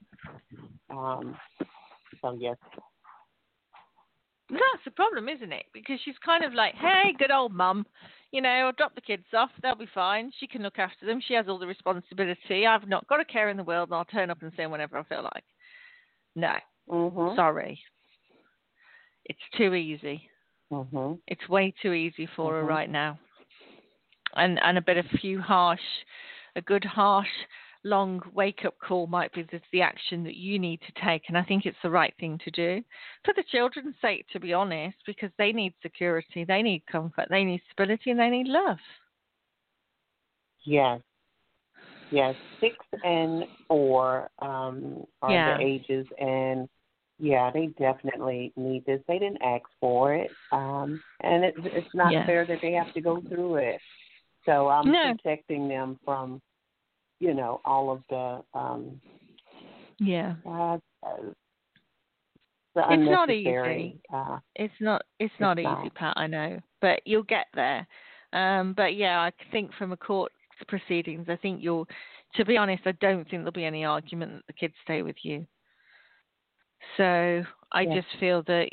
So yes. That's the problem, isn't it? Because she's kind of like, hey, good old mum, I'll drop the kids off. They'll be fine. She can look after them. She has all the responsibility. I've not got a care in the world, and I'll turn up and see them whenever I feel like. No. Mm-hmm. Sorry. It's too easy. Mm-hmm. It's way too easy for her right now. And a good harsh, long wake-up call might be the action that you need to take, and I think it's the right thing to do for the children's sake, to be honest, because they need security, they need comfort, they need stability, and they need love. Yes. 6 and 4 are the ages, and they definitely need this. They didn't ask for it, and it's not fair that they have to go through it. So I'm protecting them from all of the it's not easy. It's not easy, Pat, I know, but you'll get there. But I think from a court proceedings, I think to be honest, I don't think there'll be any argument that the kids stay with you. So I just feel that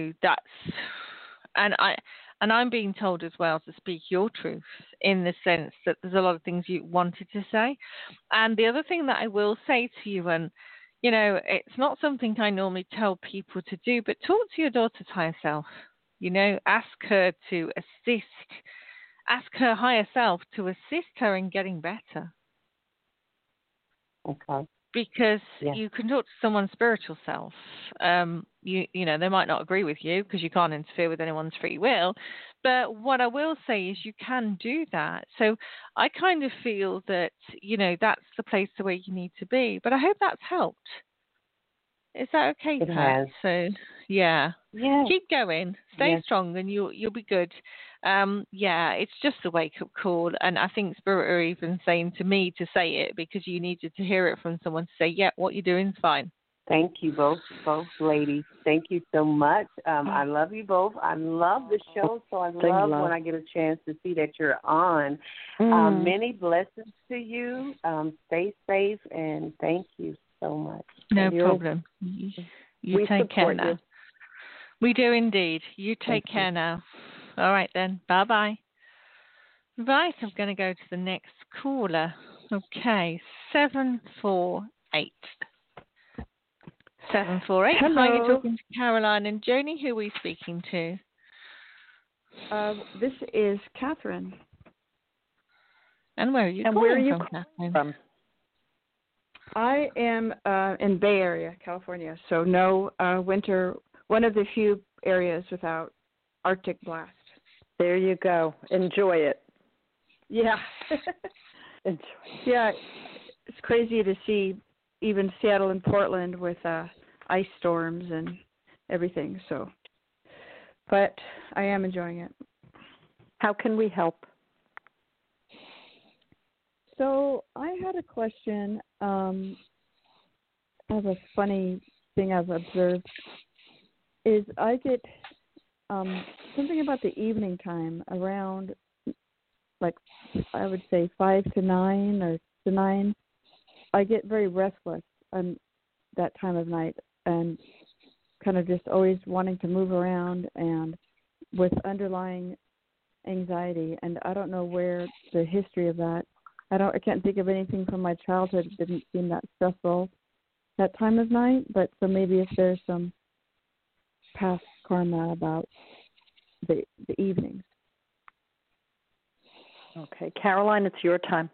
and I'm being told as well to speak your truth, in the sense that there's a lot of things you wanted to say. And the other thing that I will say to you, and, it's not something I normally tell people to do, but talk to your daughter's higher self. Ask her to ask her higher self to assist her in getting better. Okay. Because you can talk to someone's spiritual self. They might not agree with you because you can't interfere with anyone's free will. But what I will say is you can do that. So I kind of feel that, that's the place where you need to be. But I hope that's helped. Is that okay, It Pat? has. So, keep going. Stay strong and you'll be good. It's just a wake-up call. And I think Spirit are even saying to me to say it because you needed to hear it from someone to say, what you're doing is fine. Thank you, both ladies. Thank you so much. I love you both. I love the show, so I love when I get a chance to see that you're on. Many blessings to you. Stay safe, and thank you so much. No problem. You take care now. You. We do indeed. You take care now. All right then. Bye-bye. Right, I'm going to go to the next caller. Okay, 748. 748. Hello. Hi, you're talking to Caroline and Joni. Who are we speaking to? This is Catherine. And where are you calling from, Catherine? I am in Bay Area, California, so no winter, one of the few areas without Arctic blast. There you go. Enjoy it. Yeah. Enjoy. Yeah, it's crazy to see even Seattle and Portland with ice storms and everything, so. But I am enjoying it. How can we help? So I had a question. I have a funny thing I've observed is I get something about the evening time around, like I would say 5 to 9 or to 9. I get very restless that time of night and kind of just always wanting to move around and with underlying anxiety. And I don't know where the history of that. I can't think of anything from my childhood that didn't seem that stressful that time of night, but so maybe if there's some past karma about the evenings. Okay, Caroline, it's your time.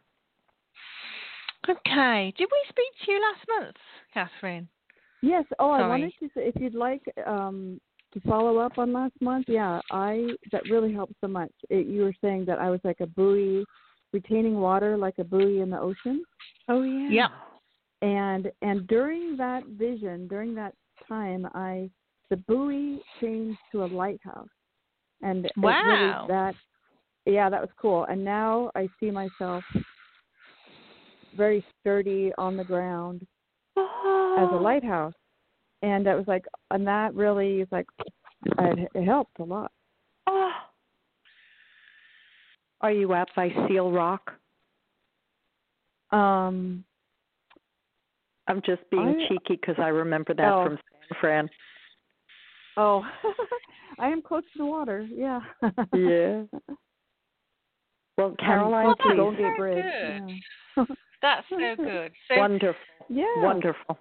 Okay, did we speak to you last month, Catherine? Yes. Sorry. I wanted to say, if you'd like to follow up on last month, that really helped so much. You were saying that I was like a buoy, retaining water like a buoy in the ocean. Oh, yeah. Yeah. And during that vision, during that time, the buoy changed to a lighthouse. And wow. That was cool. And now I see myself very sturdy on the ground as a lighthouse. And that was like, and that really is like, it helped a lot. Oh. Are you out by Seal Rock? I'm just being cheeky because I remember that from San Fran. Oh, I am close to the water. Yeah. Yeah. Well, Caroline, please. Golden Bridge. Yeah. That's so good. So, wonderful. Yeah. Wonderful.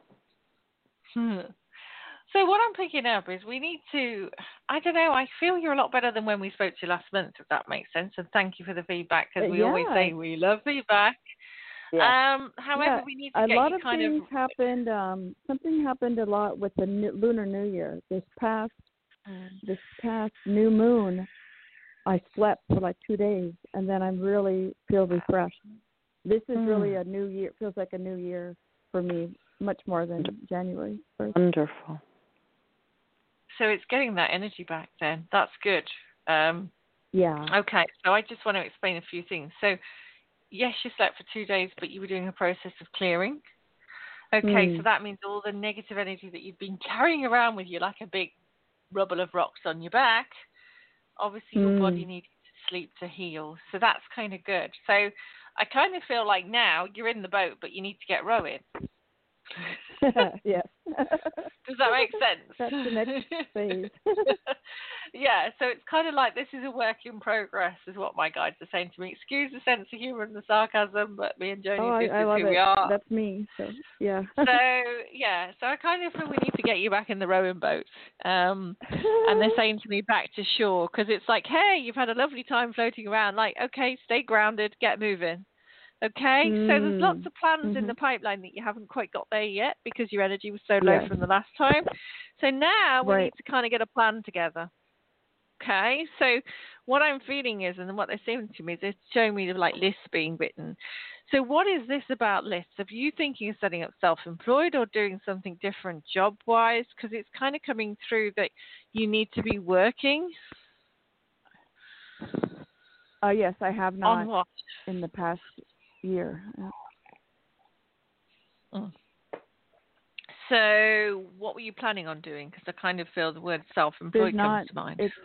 So what I'm picking up is we need to, I don't know, I feel you're a lot better than when we spoke to you last month, if that makes sense. And thank you for the feedback, because we always say we love feedback. Yeah. However, we need to get you kind of... happened, something happened a lot with the Lunar New Year. This past new moon, I slept for like 2 days, and then I really feel refreshed. This is really a new year. It feels like a new year for me, much more than January 1st. Wonderful. So it's getting that energy back then. That's good. Yeah. Okay, so I just want to explain a few things. So, yes, you slept for 2 days, but you were doing a process of clearing. Okay, so that means all the negative energy that you've been carrying around with you like a big rubble of rocks on your back, obviously your body needed to sleep to heal. So that's kind of good. So I kind of feel like now you're in the boat, but you need to get rowing. Yes. Does that make sense? That's the next phase. Yeah, so it's kind of like this is a work in progress, is what my guides are saying to me. Excuse the sense of humor and the sarcasm, but me and Joni, this is who we are. That's me. So yeah. So I kind of feel we need to get you back in the rowing boat. And they're saying to me back to shore, because it's like, hey, you've had a lovely time floating around. Like, okay, stay grounded, get moving. Okay, so there's lots of plans in the pipeline that you haven't quite got there yet because your energy was so low from the last time. So now we need to kind of get a plan together. Okay, so what I'm feeling is, and what they're saying to me is they're showing me like lists being written. So what is this about lists? Are you thinking of setting up self-employed or doing something different job-wise? Because it's kind of coming through that you need to be working. Yes, I have not on what? In the past year. So what were you planning on doing? Because I kind of feel the word self-employed comes to mind. It's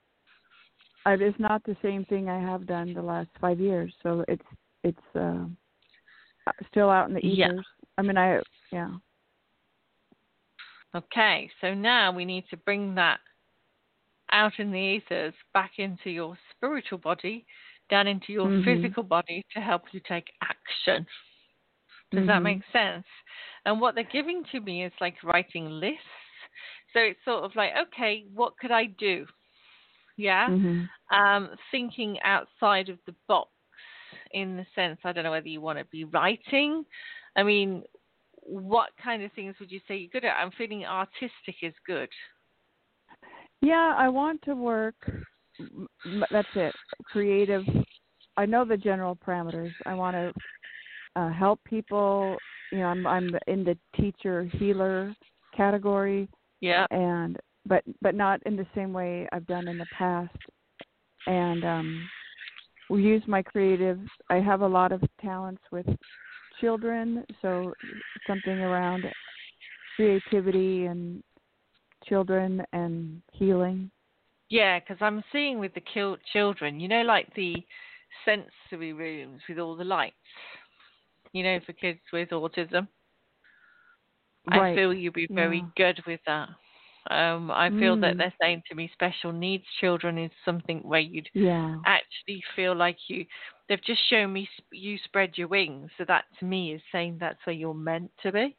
not the same thing I have done the last 5 years. So it's still out in the ethers. I mean, Okay, so now we need to bring that out in the ethers, back into your spiritual body, down into your physical body to help you take action. Does that make sense? And what they're giving to me is like writing lists. So it's sort of like, okay, what could I do? Yeah. Thinking outside of the box, in the sense, I don't know whether you want to be writing. I mean, what kind of things would you say you're good at? I'm feeling artistic is good. Yeah, I want to work. That's it. Creative. I know the general parameters. I want to help people. You know, I'm in the teacher healer category. Yeah. But not in the same way I've done in the past. And we use my creative. I have a lot of talents with children, so something around creativity and children and healing. Yeah, because I'm seeing with the children, you know, like the sensory rooms with all the lights, you know, for kids with autism. Right. I feel you'd be very good with that. I feel that they're saying to me special needs children is something where you'd actually feel like they've just shown me you spread your wings. So that to me is saying that's where you're meant to be.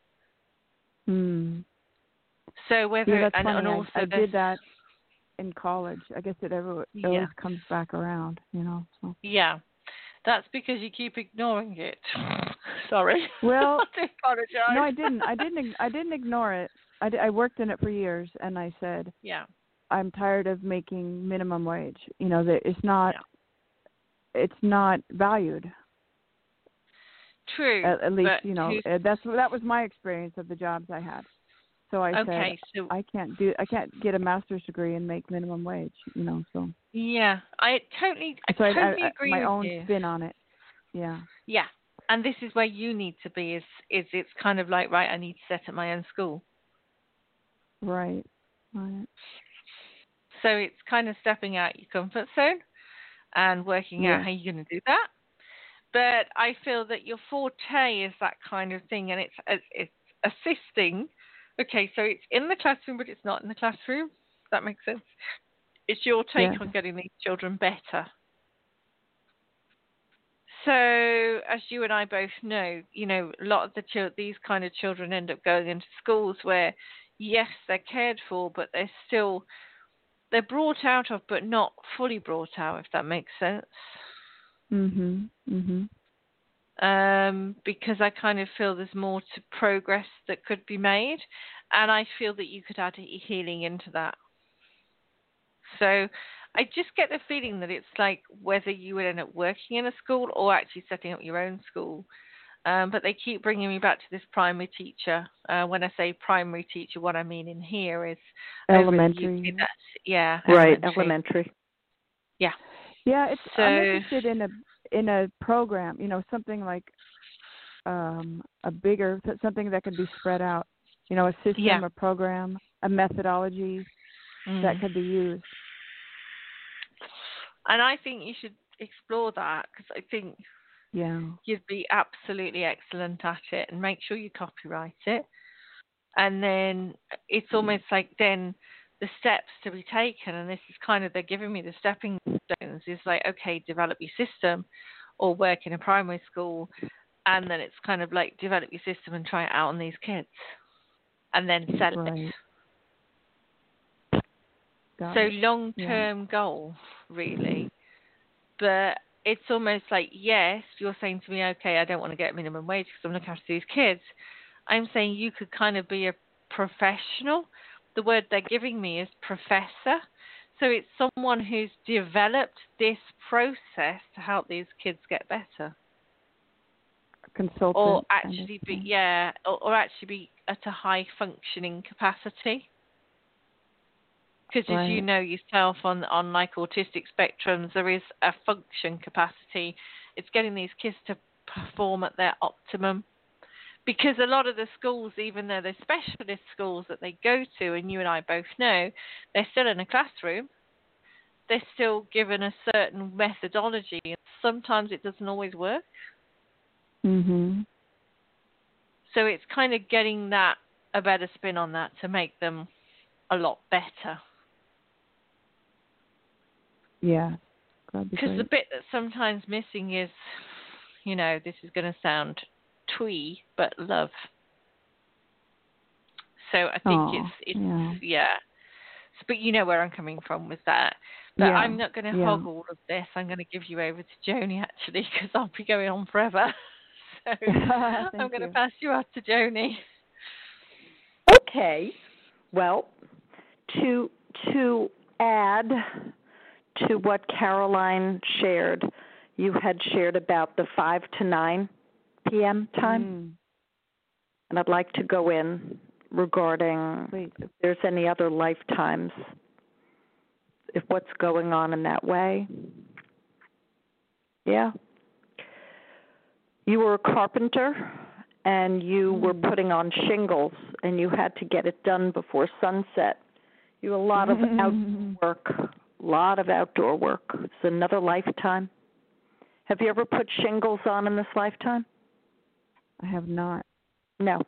So whether, that's and, funny. and also I did that in college. I guess it always comes back around, you know. So. Yeah. That's because you keep ignoring it. Sorry. Well, I apologize. No, I didn't. I didn't ignore it. I worked in it for years, and I said, I'm tired of making minimum wage. You know, that it's not valued. True. At least, you know, that was my experience of the jobs I had. So I said, I can't get a master's degree and make minimum wage. You know, so. Yeah, I totally agree my with own you. spin on it. Yeah. Yeah, and this is where you need to be. Is it's kind of like, right, I need to set up my own school. Right. So it's kind of stepping out your comfort zone and working out how you're going to do that. But I feel that your forte is that kind of thing, and it's assisting. Okay, so it's in the classroom, but it's not in the classroom. Does that make sense? It's your take on getting these children better. So, as you and I both know, you know, a lot of these kind of children end up going into schools where, yes, they're cared for, but they're brought out of, but not fully brought out, if that makes sense. Because I kind of feel there's more to progress that could be made, and I feel that you could add healing into that. So I just get the feeling that it's like whether you would end up working in a school or actually setting up your own school. But they keep bringing me back to this primary teacher. When I say primary teacher, what I mean in here is elementary. Elementary. Yeah. Yeah, I'm interested in a program, you know, something like something that could be spread out, you know, a system, a program, a methodology that could be used. And I think you should explore that, because I think you'd be absolutely excellent at it, and make sure you copyright it. And then it's almost like then the steps to be taken, and this is kind of, they're giving me the stepping stones, is like, okay, develop your system or work in a primary school, and then it's kind of like develop your system and try it out on these kids and then sell it. So long-term goal, really. But it's almost like, yes, you're saying to me, okay, I don't want to get minimum wage because I'm looking after these kids. I'm saying you could kind of be a professional. The word they're giving me is professor. So it's someone who's developed this process to help these kids get better. Consultant. Or actually or actually be at a high functioning capacity. Because as you know yourself, on like autistic spectrums, there is a function capacity. It's getting these kids to perform at their optimum. Because a lot of the schools, even though they're specialist schools that they go to, and you and I both know, they're still in a classroom. They're still given a certain methodology, and sometimes it doesn't always work. So it's kind of getting that a better spin on that to make them a lot better. Yeah. Because the bit that's sometimes missing is, this is going to sound twee, but love. So I think it's But you know where I'm coming from with that. But I'm not going to hog all of this. I'm going to give you over to Joni, actually, because I'll be going on forever. So I'm going to pass you out to Joni. Okay. Well, to add to what Caroline shared, you had shared about the 5 to 9 p.m. time. And I'd like to go in regarding if there's any other lifetimes, if what's going on in that way. Yeah. You were a carpenter, and you were putting on shingles, and you had to get it done before sunset. You had a lot of outdoor work. It's another lifetime. Have you ever put shingles on in this lifetime? I have not. No.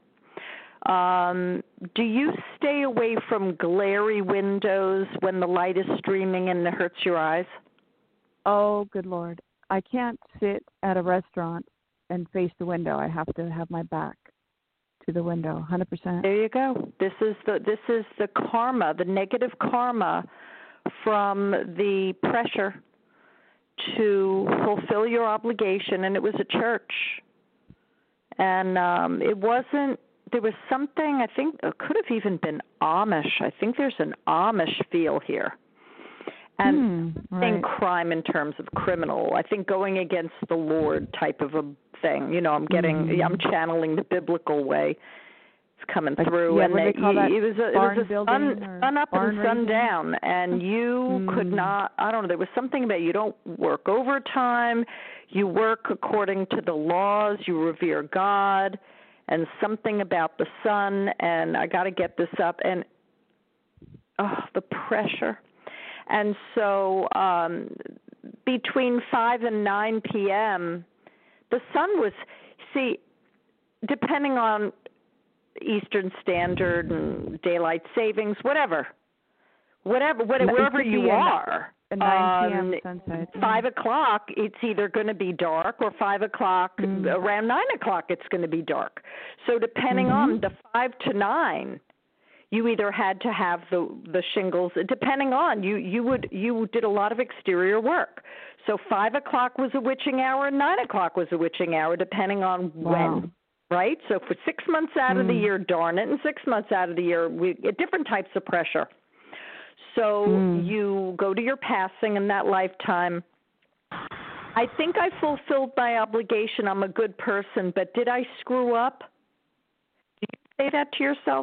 Do you stay away from glary windows when the light is streaming and it hurts your eyes? Oh, good Lord. I can't sit at a restaurant and face the window. I have to have my back to the window, 100%. There you go. This is the karma, the negative karma from the pressure to fulfill your obligation, and it was a church. And it wasn't, there was something, I think it could have even been Amish. I think there's an Amish feel here. And right. Crime in terms of criminal. I think going against the Lord type of a thing. I'm channeling the biblical way. It's coming through. Yeah, and what do they call that? It was a sun up and sun down. And you could not, I don't know, there was something about you don't work overtime. You work according to the laws. You revere God. And something about the sun. And I got to get this up. And, the pressure. And so between 5 and 9 p.m., the sun was, depending on Eastern Standard and daylight savings, wherever you are, 9 p.m. sunset. 5 o'clock, it's either going to be dark, or 5 o'clock, around 9 o'clock, it's going to be dark. So depending on the 5 to 9, you either had to have the shingles, depending on, you did a lot of exterior work. So 5 o'clock was a witching hour and 9 o'clock was a witching hour, depending on when, right? So for 6 months out of the year, darn it, and 6 months out of the year, we get different types of pressure. So you go to your passing in that lifetime. I think I fulfilled my obligation. I'm a good person, but did I screw up? Did you say that to yourself?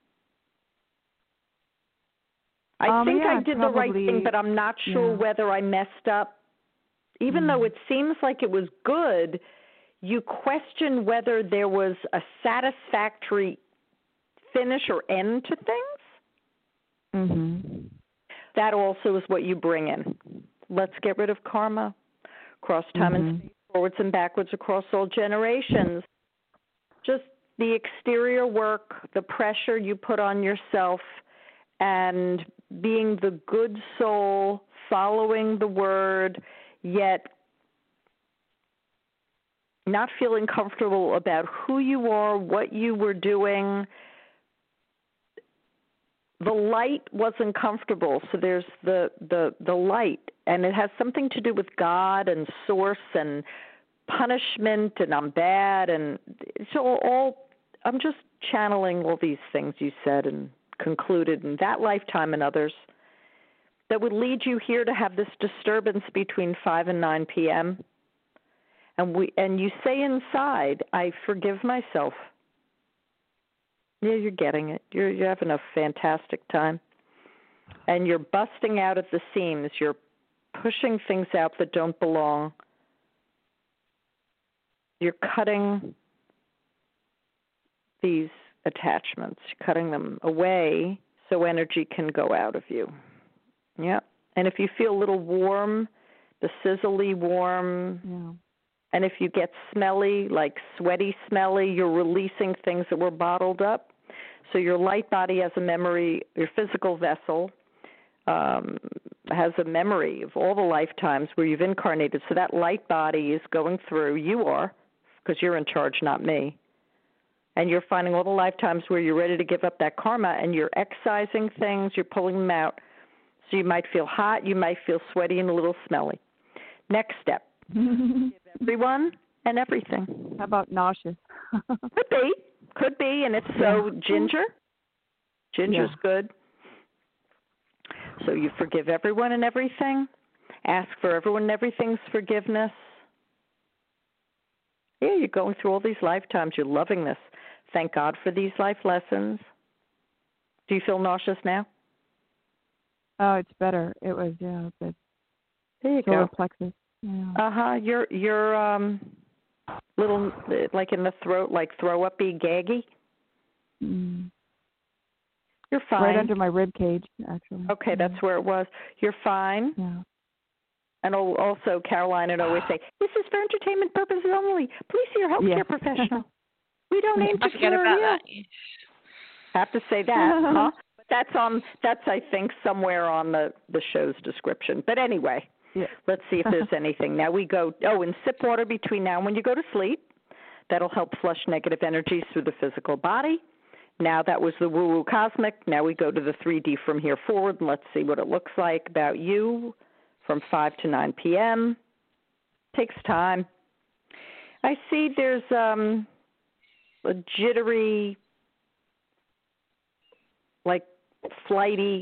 I think I did the right thing, but I'm not sure whether I messed up. Even though it seems like it was good, you question whether there was a satisfactory finish or end to things. That also is what you bring in. Let's get rid of karma. Cross time and space, forwards and backwards across all generations. Just the exterior work, the pressure you put on yourself, and being the good soul, following the word, yet not feeling comfortable about who you are, what you were doing. The light wasn't comfortable, so there's the light, and it has something to do with God and source and punishment, and I'm bad, and so all I'm just channeling all these things you said and concluded in that lifetime and others that would lead you here to have this disturbance between 5 and 9 p.m. And you say inside, I forgive myself. Yeah, you're getting it. You're having a fantastic time. And you're busting out at the seams. You're pushing things out that don't belong. You're cutting these attachments, cutting them away so energy can go out of you. Yeah. And if you feel a little warm, the sizzly warm, and if you get smelly, like sweaty smelly, you're releasing things that were bottled up. So your light body has a memory, your physical vessel has a memory of all the lifetimes where you've incarnated. So that light body is going through, you are, because you're in charge, not me. And you're finding all the lifetimes where you're ready to give up that karma, and you're excising things, you're pulling them out. So you might feel hot, you might feel sweaty and a little smelly. Next step, give everyone and everything. How about nauseous? Could be, and it's so ginger. Ginger's good. So you forgive everyone and everything. Ask for everyone and everything's forgiveness. Yeah, you're going through all these lifetimes. You're loving this. Thank God for these life lessons. Do you feel nauseous now? Oh, it's better. It was, but there you solar go. plexus. Yeah. You're little, like in the throat, like throw uppy, gaggy. Mm. You're fine. Right under my rib cage, actually. Okay, that's where it was. You're fine. Yeah. And also, Caroline would always say, "This is for entertainment purposes only. Please see your healthcare professional. We don't aim to I forget about that. Have to say that, huh? That's I think somewhere on the show's description. But anyway, let's see if there's anything. Now we go. And sip water between now and when you go to sleep. That'll help flush negative energies through the physical body. Now that was the woo-woo cosmic. Now we go to the 3D from here forward, and let's see what it looks like about you from 5 to 9 p.m. Takes time. I see there's a jittery, like flighty,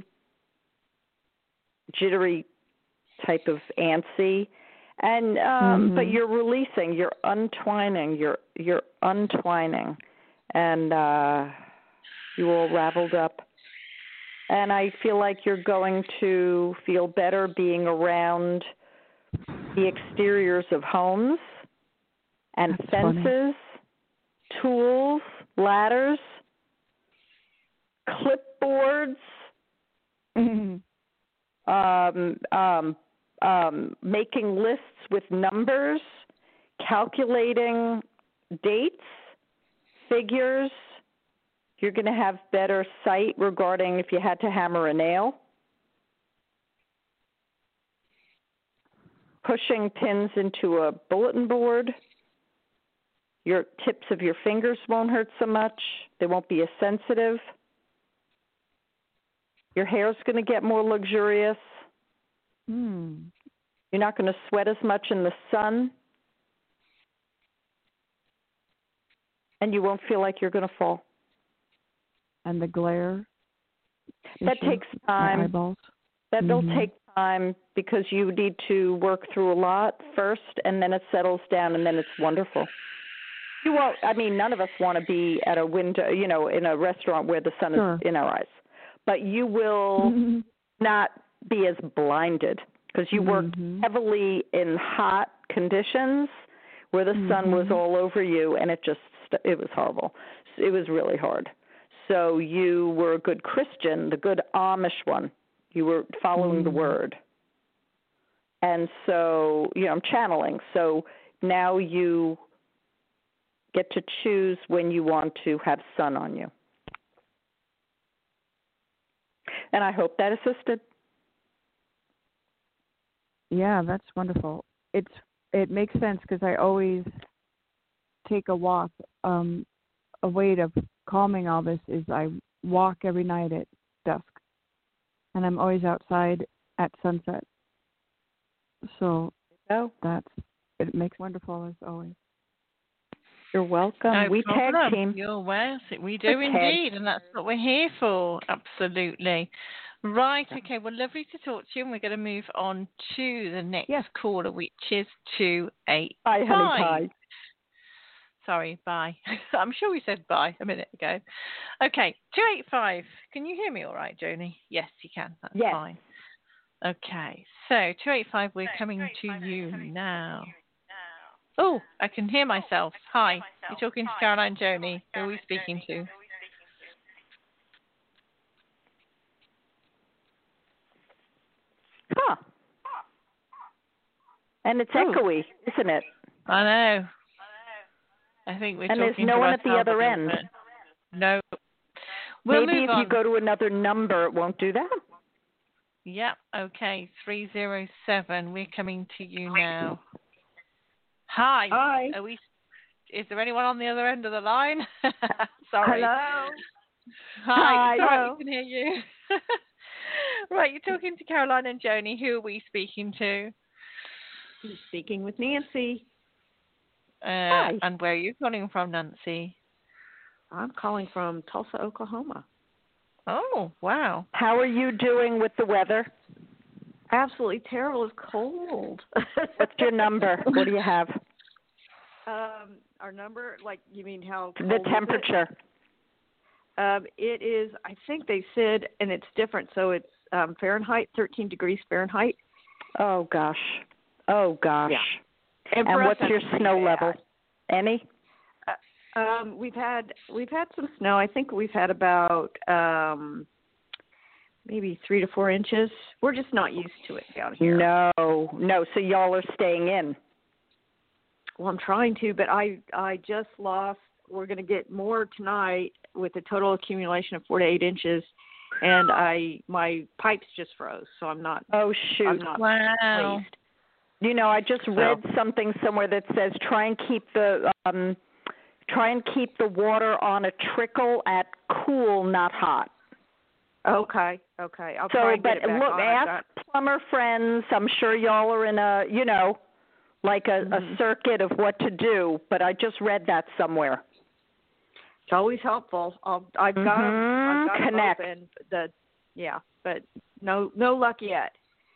jittery type of antsy, and but you're releasing, you're untwining, you're untwining, and you all raveled up. And I feel like you're going to feel better being around the exteriors of homes and That's fences, funny. Tools, ladders, clipboards, making lists with numbers, calculating dates, figures. You're going to have better sight regarding if you had to hammer a nail. Pushing pins into a bulletin board. Your tips of your fingers won't hurt so much. They won't be as sensitive. Your hair's going to get more luxurious. You're not going to sweat as much in the sun. And you won't feel like you're going to fall. And the glare. That takes time. Eyeballs. That'll take time because you need to work through a lot first, and then it settles down, and then it's wonderful. You won't. I mean, none of us want to be at a window, in a restaurant where the sun is in our eyes. But you will not be as blinded because you worked heavily in hot conditions where the sun was all over you, and it was horrible. It was really hard. So you were a good Christian, the good Amish one. You were following the word. And so, I'm channeling. So now you get to choose when you want to have sun on you. And I hope that assisted. Yeah, that's wonderful. It makes sense because I always take a walk. A way of calming all this is I walk every night at dusk, and I'm always outside at sunset. So it makes wonderful as always. You're welcome. No we problem. tag team. You're welcome. We do indeed, and that's what we're here for. Absolutely. Right. Okay. Well, lovely to talk to you, and we're going to move on to the next caller, which is 285. Bye, honey pie. Sorry, bye. I'm sure we said bye a minute ago. Okay, 285. Can you hear me all right, Joni? Yes, you can. That's fine. Okay, so 285, we're coming to you now. Oh, I can hear myself. Hi, you're talking to Caroline Joni. Who are we speaking to? Huh. And it's echoey, isn't it? I know. I think we're talking to and there's no one at the other end. No. We'll Maybe move if on. you go to another number, it won't do that. Yep. Okay. 307. We're coming to you now. Hi. Hi. Is there anyone on the other end of the line? Sorry. Hello. Hi. Sorry, Hello. we can hear you. Right, you're talking to Caroline and Joni. Who are we speaking to? You're speaking with Nancy. Hi. And where are you calling from, Nancy? I'm calling from Tulsa, Oklahoma. Oh, wow. How are you doing with the weather? Absolutely terrible. It's cold. What's your number? What do you have? Our number, like, you mean how cold The is it? temperature. It is, I think they said, and it's different, so it's Fahrenheit, 13 degrees Fahrenheit. Oh, gosh. Oh, gosh. Yeah. And for us, what's your that's pretty snow bad. level? Any? We've had some snow. I think we've had about maybe 3 to 4 inches. We're just not used to it down here. No. So y'all are staying in. Well, I'm trying to, but I just lost. We're going to get more tonight with a total accumulation of 4 to 8 inches, and my pipes just froze. So I'm not. Oh, shoot. I'm not Wow. pleased. You know, I just read something somewhere that says try and keep the water on a trickle at cool, not hot. Okay. I'll try and get it back look, on. ask plumber friends. I'm sure y'all are in a circuit of what to do. But I just read that somewhere. It's always helpful. I've got them Connect. open. But no luck yet.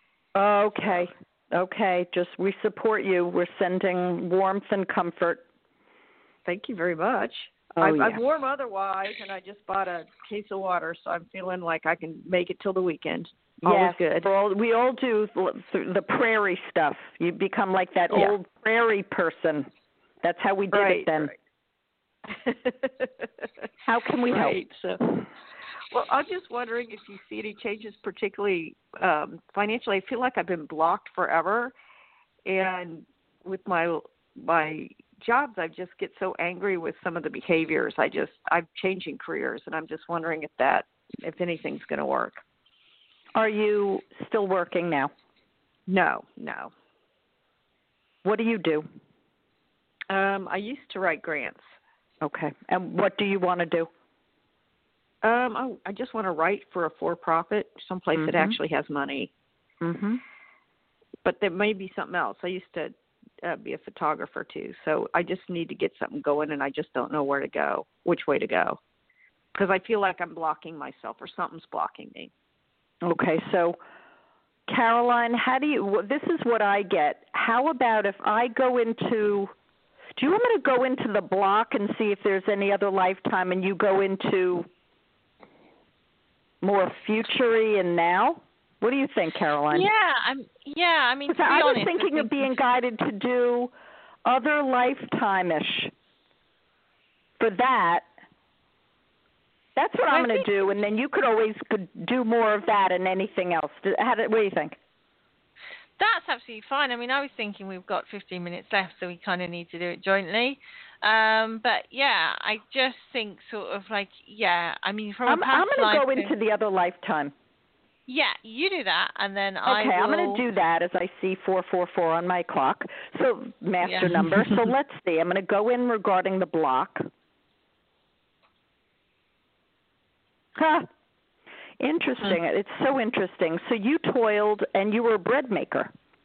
Okay. Just we support you. We're sending warmth and comfort. Thank you very much. I'm warm otherwise, and I just bought a case of water, so I'm feeling like I can make it till the weekend. Always good. We all do the prairie stuff. You become like that old prairie person. That's how we did it then. Right. How can we help? So, well, I'm just wondering if you see any changes, particularly financially. I feel like I've been blocked forever, and with my jobs, I just get so angry with some of the behaviors. I'm changing careers, and I'm just wondering if anything's going to work. Are you still working now? No. What do you do? I used to write grants. Okay. And what do you want to do? I just want to write for a for-profit, someplace that actually has money. Mm-hmm. But there may be something else. I used to be a photographer too, so I just need to get something going, and I just don't know where to go, which way to go, because I feel like I'm blocking myself or something's blocking me. Okay, so Caroline, this is what I get. How about if I go into, do you want me to go into the block and see if there's any other lifetime, and you go into more future-y and now? What do you think, Caroline? I mean, to be I was honest, thinking of being guided to do other lifetime-ish. For that, that's what I'm going to do, and then you could always do more of that and anything else. What do you think? That's absolutely fine. I mean, I was thinking we've got 15 minutes left, so we kind of need to do it jointly. But yeah, I just think sort of like, I mean, from a past I'm going to go life, into the other lifetime. Yeah, you do that, and then Okay, I'm going to do that as I see 444 on my clock. So master number. So let's see. I'm going to go in regarding the block. Interesting. It's so interesting. So you toiled, and you were a bread maker.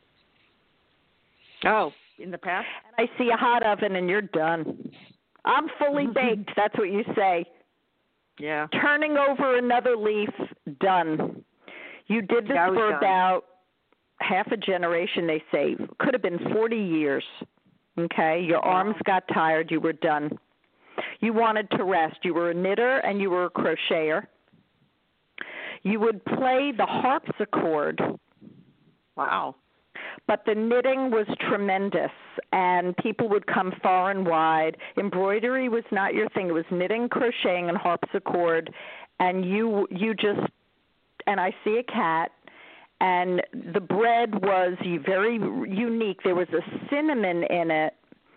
Oh, in the past? And I see a hot oven, and you're done. I'm fully baked. That's what you say. Yeah. Turning over another leaf, done. You did this for about half a generation, they say. Could have been 40 years. Okay? Your arms got tired. You were done. You wanted to rest. You were a knitter and you were a crocheter. You would play the harpsichord. Wow. But the knitting was tremendous, and people would come far and wide. Embroidery was not your thing. It was knitting, crocheting, and harpsichord. And you just... And I see a cat, and the bread was very unique. There was a cinnamon in it,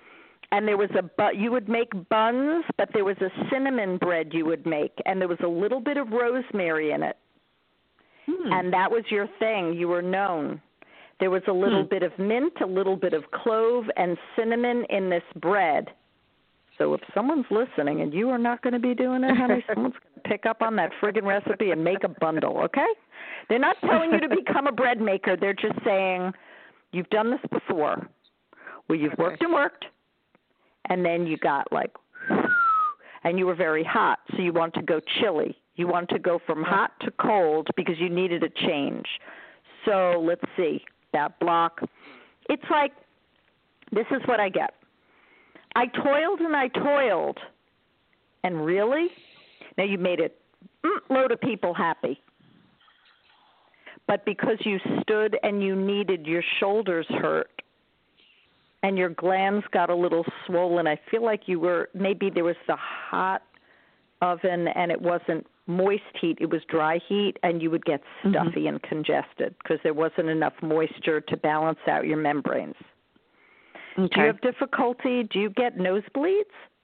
And there was you would make buns, but there was a cinnamon bread you would make, and there was a little bit of rosemary in it. And that was your thing. You were known. There was a little bit of mint, a little bit of clove, and cinnamon in this bread. So if someone's listening and you are not going to be doing it, honey, someone's going to pick up on that friggin' recipe and make a bundle, okay? They're not telling you to become a bread maker. They're just saying, you've done this before, where you've worked and worked, and then you got and you were very hot, so you want to go chilly. You want to go from hot to cold because you needed a change. So let's see, that block. It's like, this is what I get. I toiled and I toiled, and really? Now you made a load of people happy. But because you stood and you needed, your shoulders hurt, and your glands got a little swollen. I feel like maybe there was the hot oven and it wasn't moist heat, it was dry heat, and you would get stuffy and congested because there wasn't enough moisture to balance out your membranes. Okay. Do you have difficulty? Do you get nosebleeds?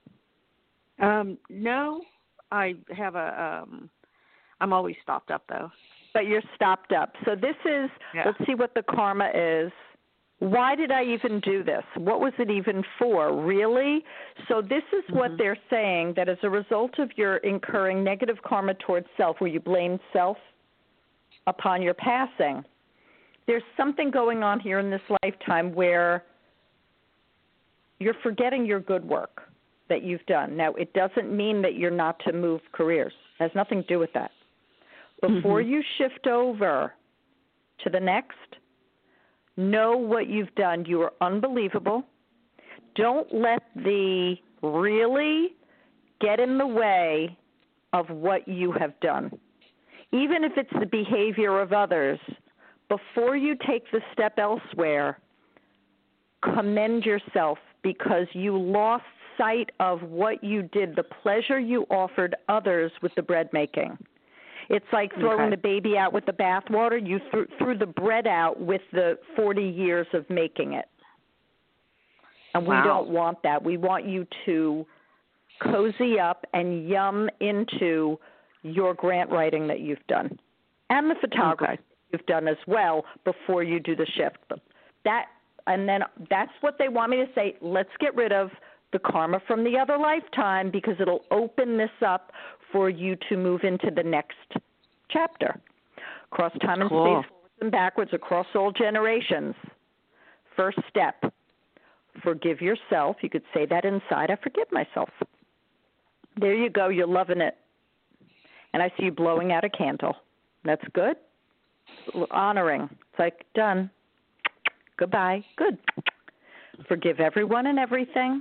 No, I have I'm always stopped up though. But you're stopped up. So this is, let's see what the karma is. Why did I even do this? What was it even for? Really? So this is what they're saying, that as a result of your incurring negative karma towards self, where you blame self upon your passing, there's something going on here in this lifetime where you're forgetting your good work that you've done. Now, it doesn't mean that you're not to move careers. It has nothing to do with that. Before you shift over to the next, know what you've done. You are unbelievable. Don't let the really get in the way of what you have done. Even if it's the behavior of others, before you take the step elsewhere, commend yourself because you lost sight of what you did, the pleasure you offered others with the bread making. It's like throwing the baby out with the bathwater. You threw the bread out with the 40 years of making it. And we don't want that. We want you to cozy up and yum into your grant writing that you've done and the photography you've done as well before you do the shift. And then that's what they want me to say. Let's get rid of the karma from the other lifetime because it'll open this up for you to move into the next chapter. Across time and space, forwards and backwards, across all generations. First step, forgive yourself. You could say that inside, I forgive myself. There you go, you're loving it. And I see you blowing out a candle. That's good. Honoring. It's like, done. Goodbye. Good. Forgive everyone and everything.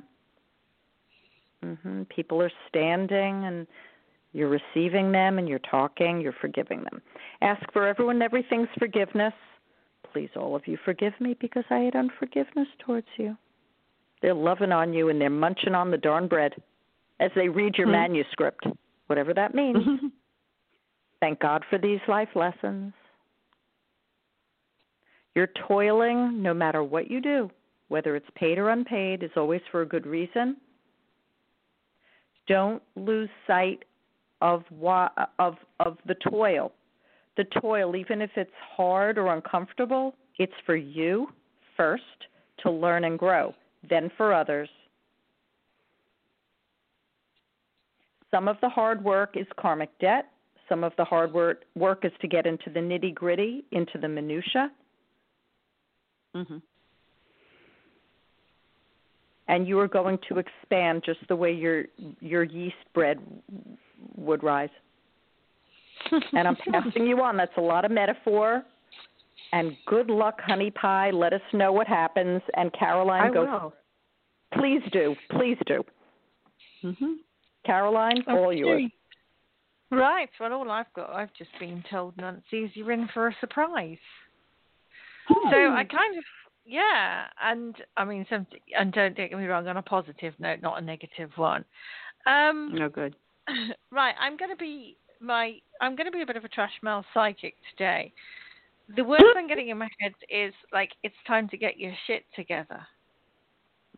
People are standing and you're receiving them and you're talking, you're forgiving them. Ask for everyone and everything's forgiveness. Please, all of you, forgive me because I had unforgiveness towards you. They're loving on you and they're munching on the darn bread as they read your manuscript, whatever that means. Thank God for these life lessons. You're toiling no matter what you do, whether it's paid or unpaid, is always for a good reason. Don't lose sight of the toil. The toil, even if it's hard or uncomfortable, it's for you first to learn and grow, then for others. Some of the hard work is karmic debt. Some of the hard work is to get into the nitty-gritty, into the minutia. And you are going to expand just the way your yeast bread would rise. And I'm passing you on. That's a lot of metaphor. And good luck, honey pie. Let us know what happens. And Caroline, will. Please do. Please do. Caroline, all yours. Right. Well, all I've just been told, Nancy, is you're in for a surprise. So I kind of, and I mean, and don't get me wrong, on a positive note, not a negative one. No good. Right, I'm going to be a bit of a trash mail psychic today. The words I'm getting in my head is like, it's time to get your shit together.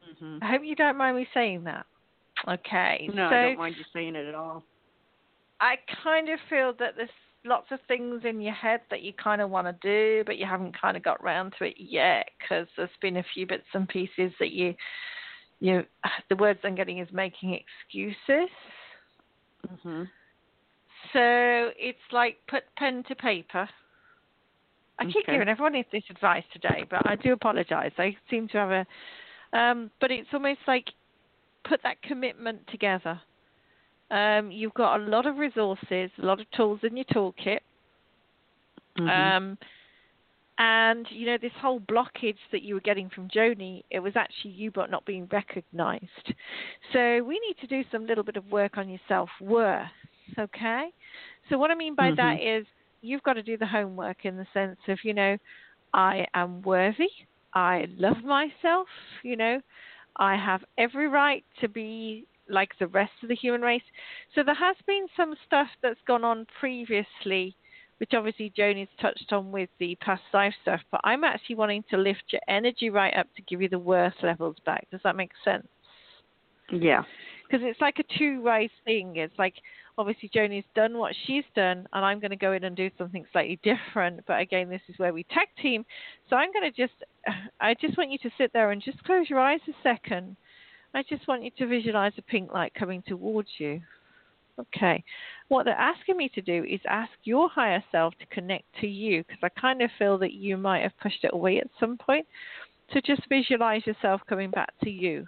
Mm-hmm. I hope you don't mind me saying that. Okay. No, so I don't mind you saying it at all. I kind of feel that there's lots of things in your head that you kind of want to do, but you haven't kind of got round to it yet because there's been a few bits and pieces that you, the words I'm getting is making excuses. Mm-hmm. So it's like put pen to paper. I keep giving everyone this advice today, but I do apologise. I seem to have but it's almost like put that commitment together. You've got a lot of resources, a lot of tools in your toolkit. Mm-hmm. And, this whole blockage that you were getting from Joni, it was actually you but not being recognised. So we need to do some little bit of work on your self-worth, okay? So what I mean by that is you've got to do the homework in the sense of, I am worthy. I love myself, I have every right to be like the rest of the human race. So there has been some stuff that's gone on previously, which obviously Joni's touched on with the past life stuff, but I'm actually wanting to lift your energy right up to give you the worth levels back. Does that make sense? Yeah. Because it's like a two-way thing. It's like, obviously Joni's done what she's done, and I'm going to go in and do something slightly different. But again, this is where we tag team. So I'm going to I just want you to sit there and just close your eyes a second. I just want you to visualize a pink light coming towards you. Okay. What they're asking me to do is ask your higher self to connect to you, because I kind of feel that you might have pushed it away at some point. So just visualize yourself coming back to you.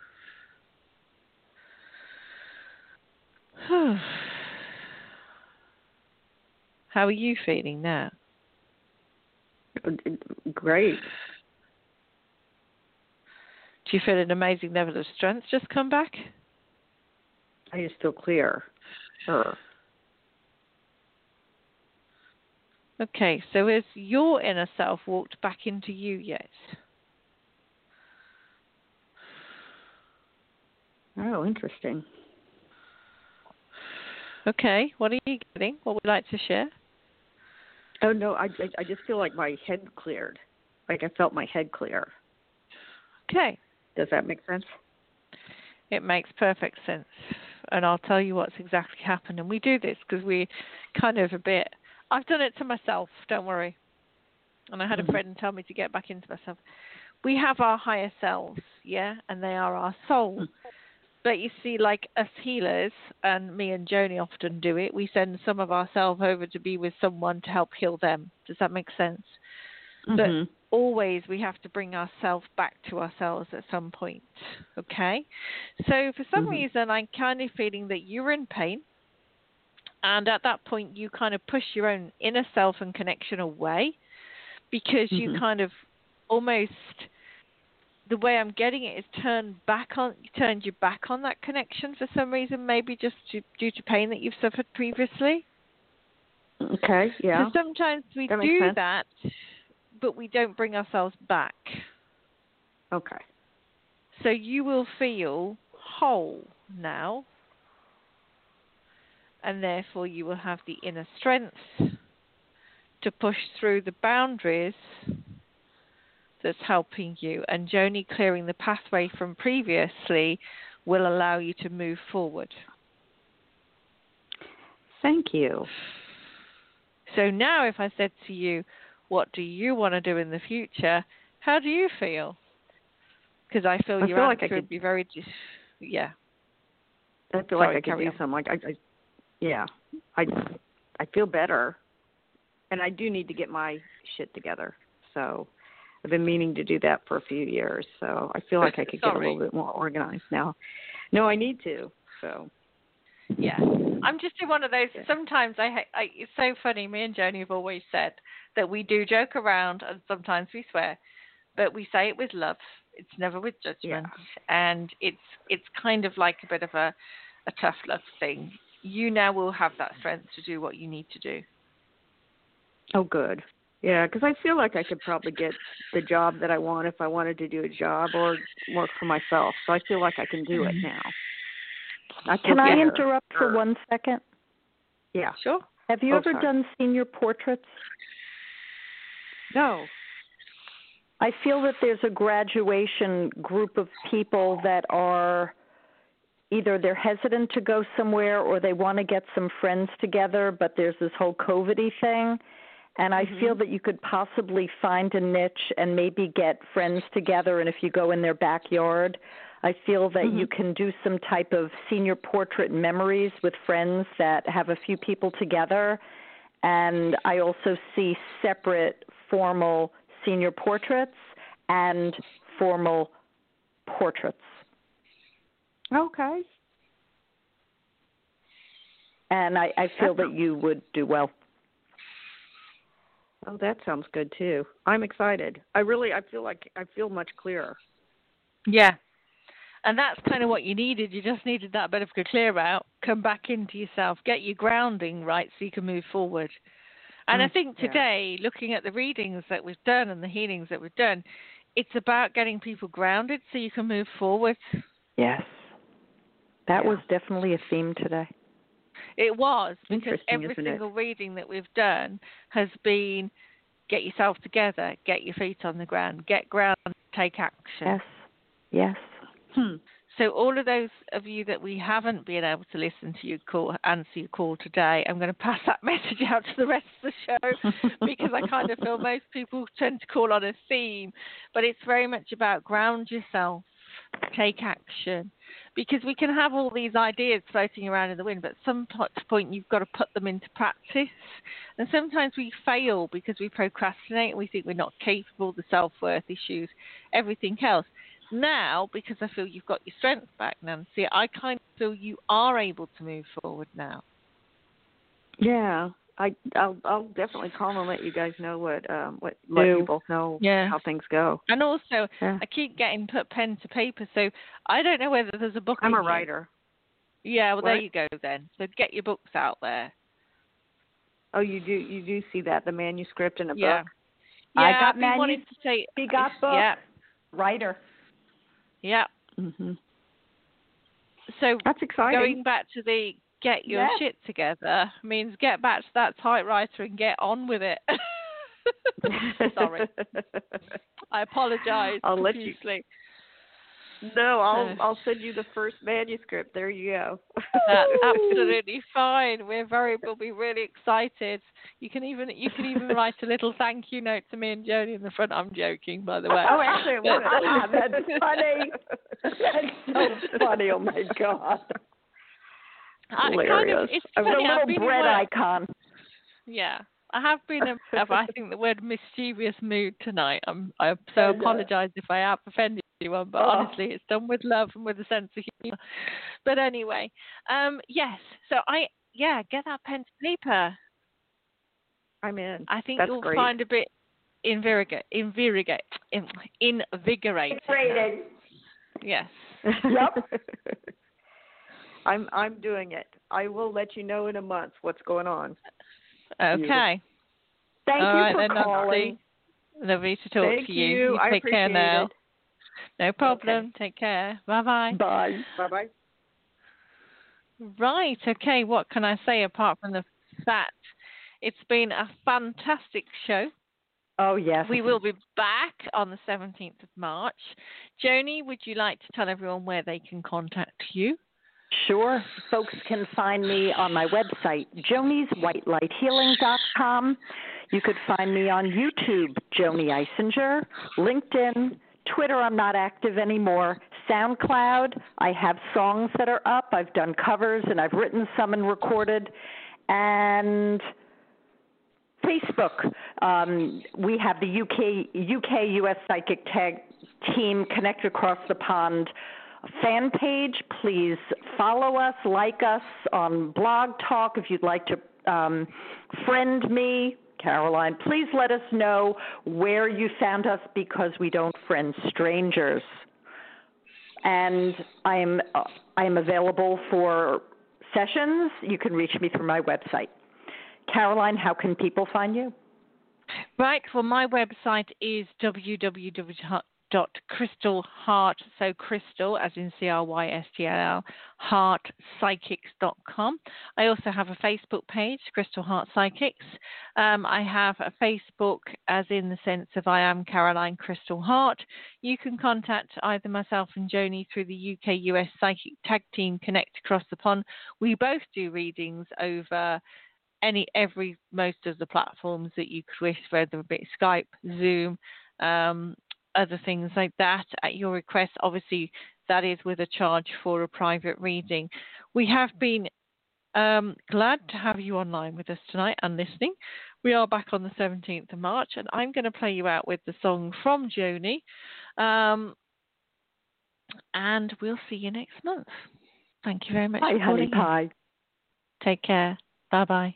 How are you feeling now? Great. Do you feel an amazing level of strength just come back? I just feel clear. Okay, so has your inner self walked back into you yet? Oh, interesting. Okay, what are you getting? What would you like to share? Oh, no, I just feel like my head cleared. Like I felt my head clear. Okay. Does that make sense? It makes perfect sense. And I'll tell you what's exactly happened. And we do this because we kind of I've done it to myself, don't worry. And I had a friend tell me to get back into myself. We have our higher selves, yeah, and they are our soul. But you see, like us healers, and me and Joni often do it, we send some of ourselves over to be with someone to help heal them. Does that make sense? But always we have to bring ourselves back to ourselves at some point, okay? So for some reason, I'm kind of feeling that you're in pain. And at that point, you kind of push your own inner self and connection away because you kind of almost, the way I'm getting it is turned you back on that connection for some reason, maybe just due to pain that you've suffered previously. Okay, yeah. So sometimes we do that, but we don't bring ourselves back. Okay. So you will feel whole now, and therefore you will have the inner strength to push through the boundaries that's helping you. And Joni clearing the pathway from previously will allow you to move forward. Thank you. So now if I said to you, what do you want to do in the future? How do you feel? Because I feel your answer would be very, yeah. I feel like I could do something. I feel better, and I do need to get my shit together. So I've been meaning to do that for a few years. So I feel like I could get a little bit more organized now. No, I need to. So. Yeah, I'm just in one of those. Sometimes it's so funny. Me and Joni have always said that we do joke around and sometimes we swear, but we say it with love. It's never with judgment, and it's kind of like a bit of a tough love thing. You now will have that strength to do what you need to do. Oh, good. Yeah, because I feel like I could probably get the job that I want if I wanted to do a job or work for myself. So I feel like I can do it now. Can I interrupt for 1 second? Yeah. Sure. Have you ever done senior portraits? No. I feel that there's a graduation group of people that are either they're hesitant to go somewhere or they want to get some friends together, but there's this whole COVID-y thing. And I feel that you could possibly find a niche and maybe get friends together. And if you go in their backyard, I feel that you can do some type of senior portrait memories with friends that have a few people together. And I also see separate formal senior portraits and formal portraits. Okay. And I feel that you would do well. Oh, that sounds good too. I'm excited. I feel much clearer. Yeah. And that's kind of what you needed. You just needed that bit of a clear out, come back into yourself, get your grounding right so you can move forward. And I think today, looking at the readings that we've done and the healings that we've done, it's about getting people grounded so you can move forward. Yes. That was definitely a theme today. It was, because every single reading that we've done has been get yourself together, get your feet on the ground, get grounded, take action. Yes. So all of those of you that we haven't been able to listen to your call, answer your call today, I'm going to pass that message out to the rest of the show because I kind of feel most people tend to call on a theme, but it's very much about ground yourself, take action, because we can have all these ideas floating around in the wind, but at some point you've got to put them into practice. And sometimes we fail because we procrastinate and we think we're not capable, the self-worth issues, everything else. Now, because I feel you've got your strength back, Nancy, I kind of feel you are able to move forward now. Yeah, I'll definitely call and let you guys know let you both know how things go. And also, I keep getting put pen to paper, so I don't know whether there's a book. I'm a writer. Yeah, well, there you go then. So get your books out there. Oh, you do see that, the manuscript in a book. Yeah, I got manuscript. We got books. Yeah. Writer. Yeah. So that's exciting. Going back to the get your shit together means get back to that typewriter and get on with it. Sorry. I apologize. I'll let you. No, I'll send you the first manuscript. There you go. That's absolutely fine. We'll be really excited. You can even write a little thank you note to me and Joni in the front. I'm joking, by the way. Oh, actually, that's funny. That's so funny. Oh my God. Hilarious. It's a little bread icon. Yeah. I have been I think the word mischievous mood tonight. I apologize if I have offended anyone, but honestly, it's done with love and with a sense of humor. But anyway, yes. So get that pen to paper. I'm in. I think That's you'll great. find a bit invigorating. Yes. Yep. I'm doing it. I will let you know in a month what's going on. Okay. Thank you for calling. Lovely to talk to you. You take care now. It. No problem. Okay. Take care. Bye-bye. Bye. Bye-bye. Right. Okay. What can I say apart from the fact it's been a fantastic show? Oh, yes. We will be back on the 17th of March. Joni, would you like to tell everyone where they can contact you? Sure. Folks can find me on my website, joniswhitelighthealing.com. You could find me on YouTube, Joni Eisinger, LinkedIn, Twitter, I'm not active anymore, SoundCloud, I have songs that are up. I've done covers, and I've written some and recorded. And Facebook. We have the UK-US Psychic Tag Team Connect Across the Pond fan page. Please follow us, like us on Blog Talk. If you'd like to friend me, Caroline, please let us know where you found us because we don't friend strangers. And I am available for sessions. You can reach me through my website. Caroline, how can people find you? Right. Well, my website is www.joniswhitelighthealing.com. www.crystalheart, so crystal as in CRYSTLL, heartpsychics.com. I also have a Facebook page, Crystal Heart Psychics. I have a Facebook as in the sense of I am Caroline Crystal Heart. You can contact either myself and Joni through the UK-US Psychic Tag Team Connect Across the Pond. We both do readings over most of the platforms that you could wish, whether it be Skype, Zoom, other things like that at your request. Obviously, that is with a charge for a private reading. We have been glad to have you online with us tonight and listening. We are back on the 17th of March, and I'm going to play you out with the song from Joni. And we'll see you next month. Thank you very much for calling in. Take care. Bye-bye.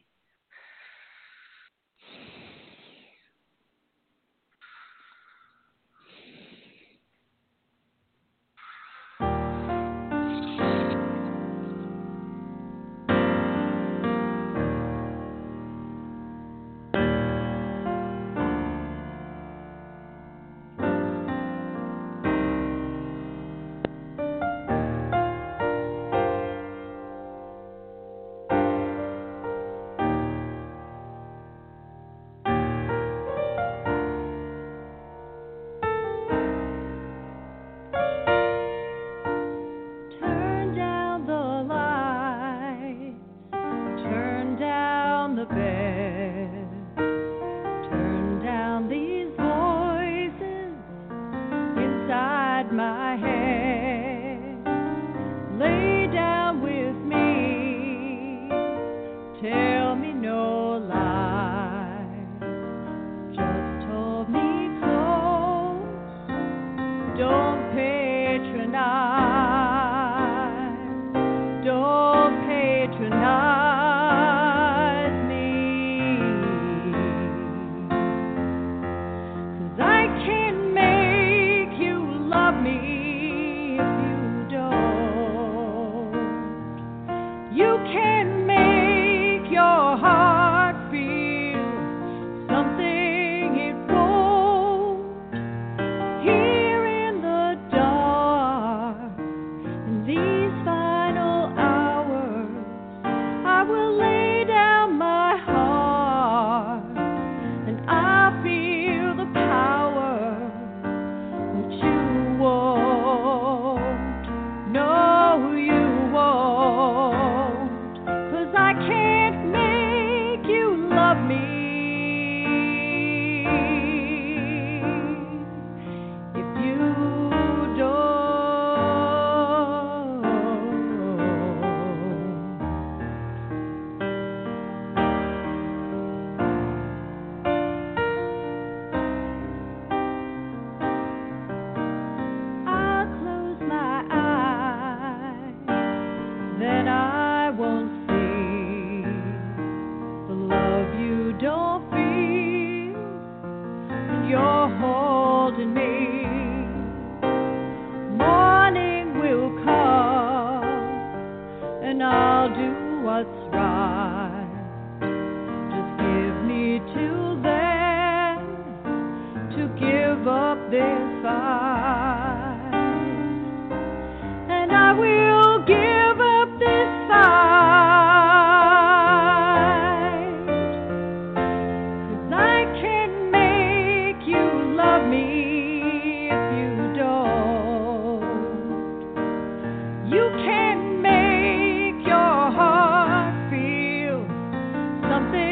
Something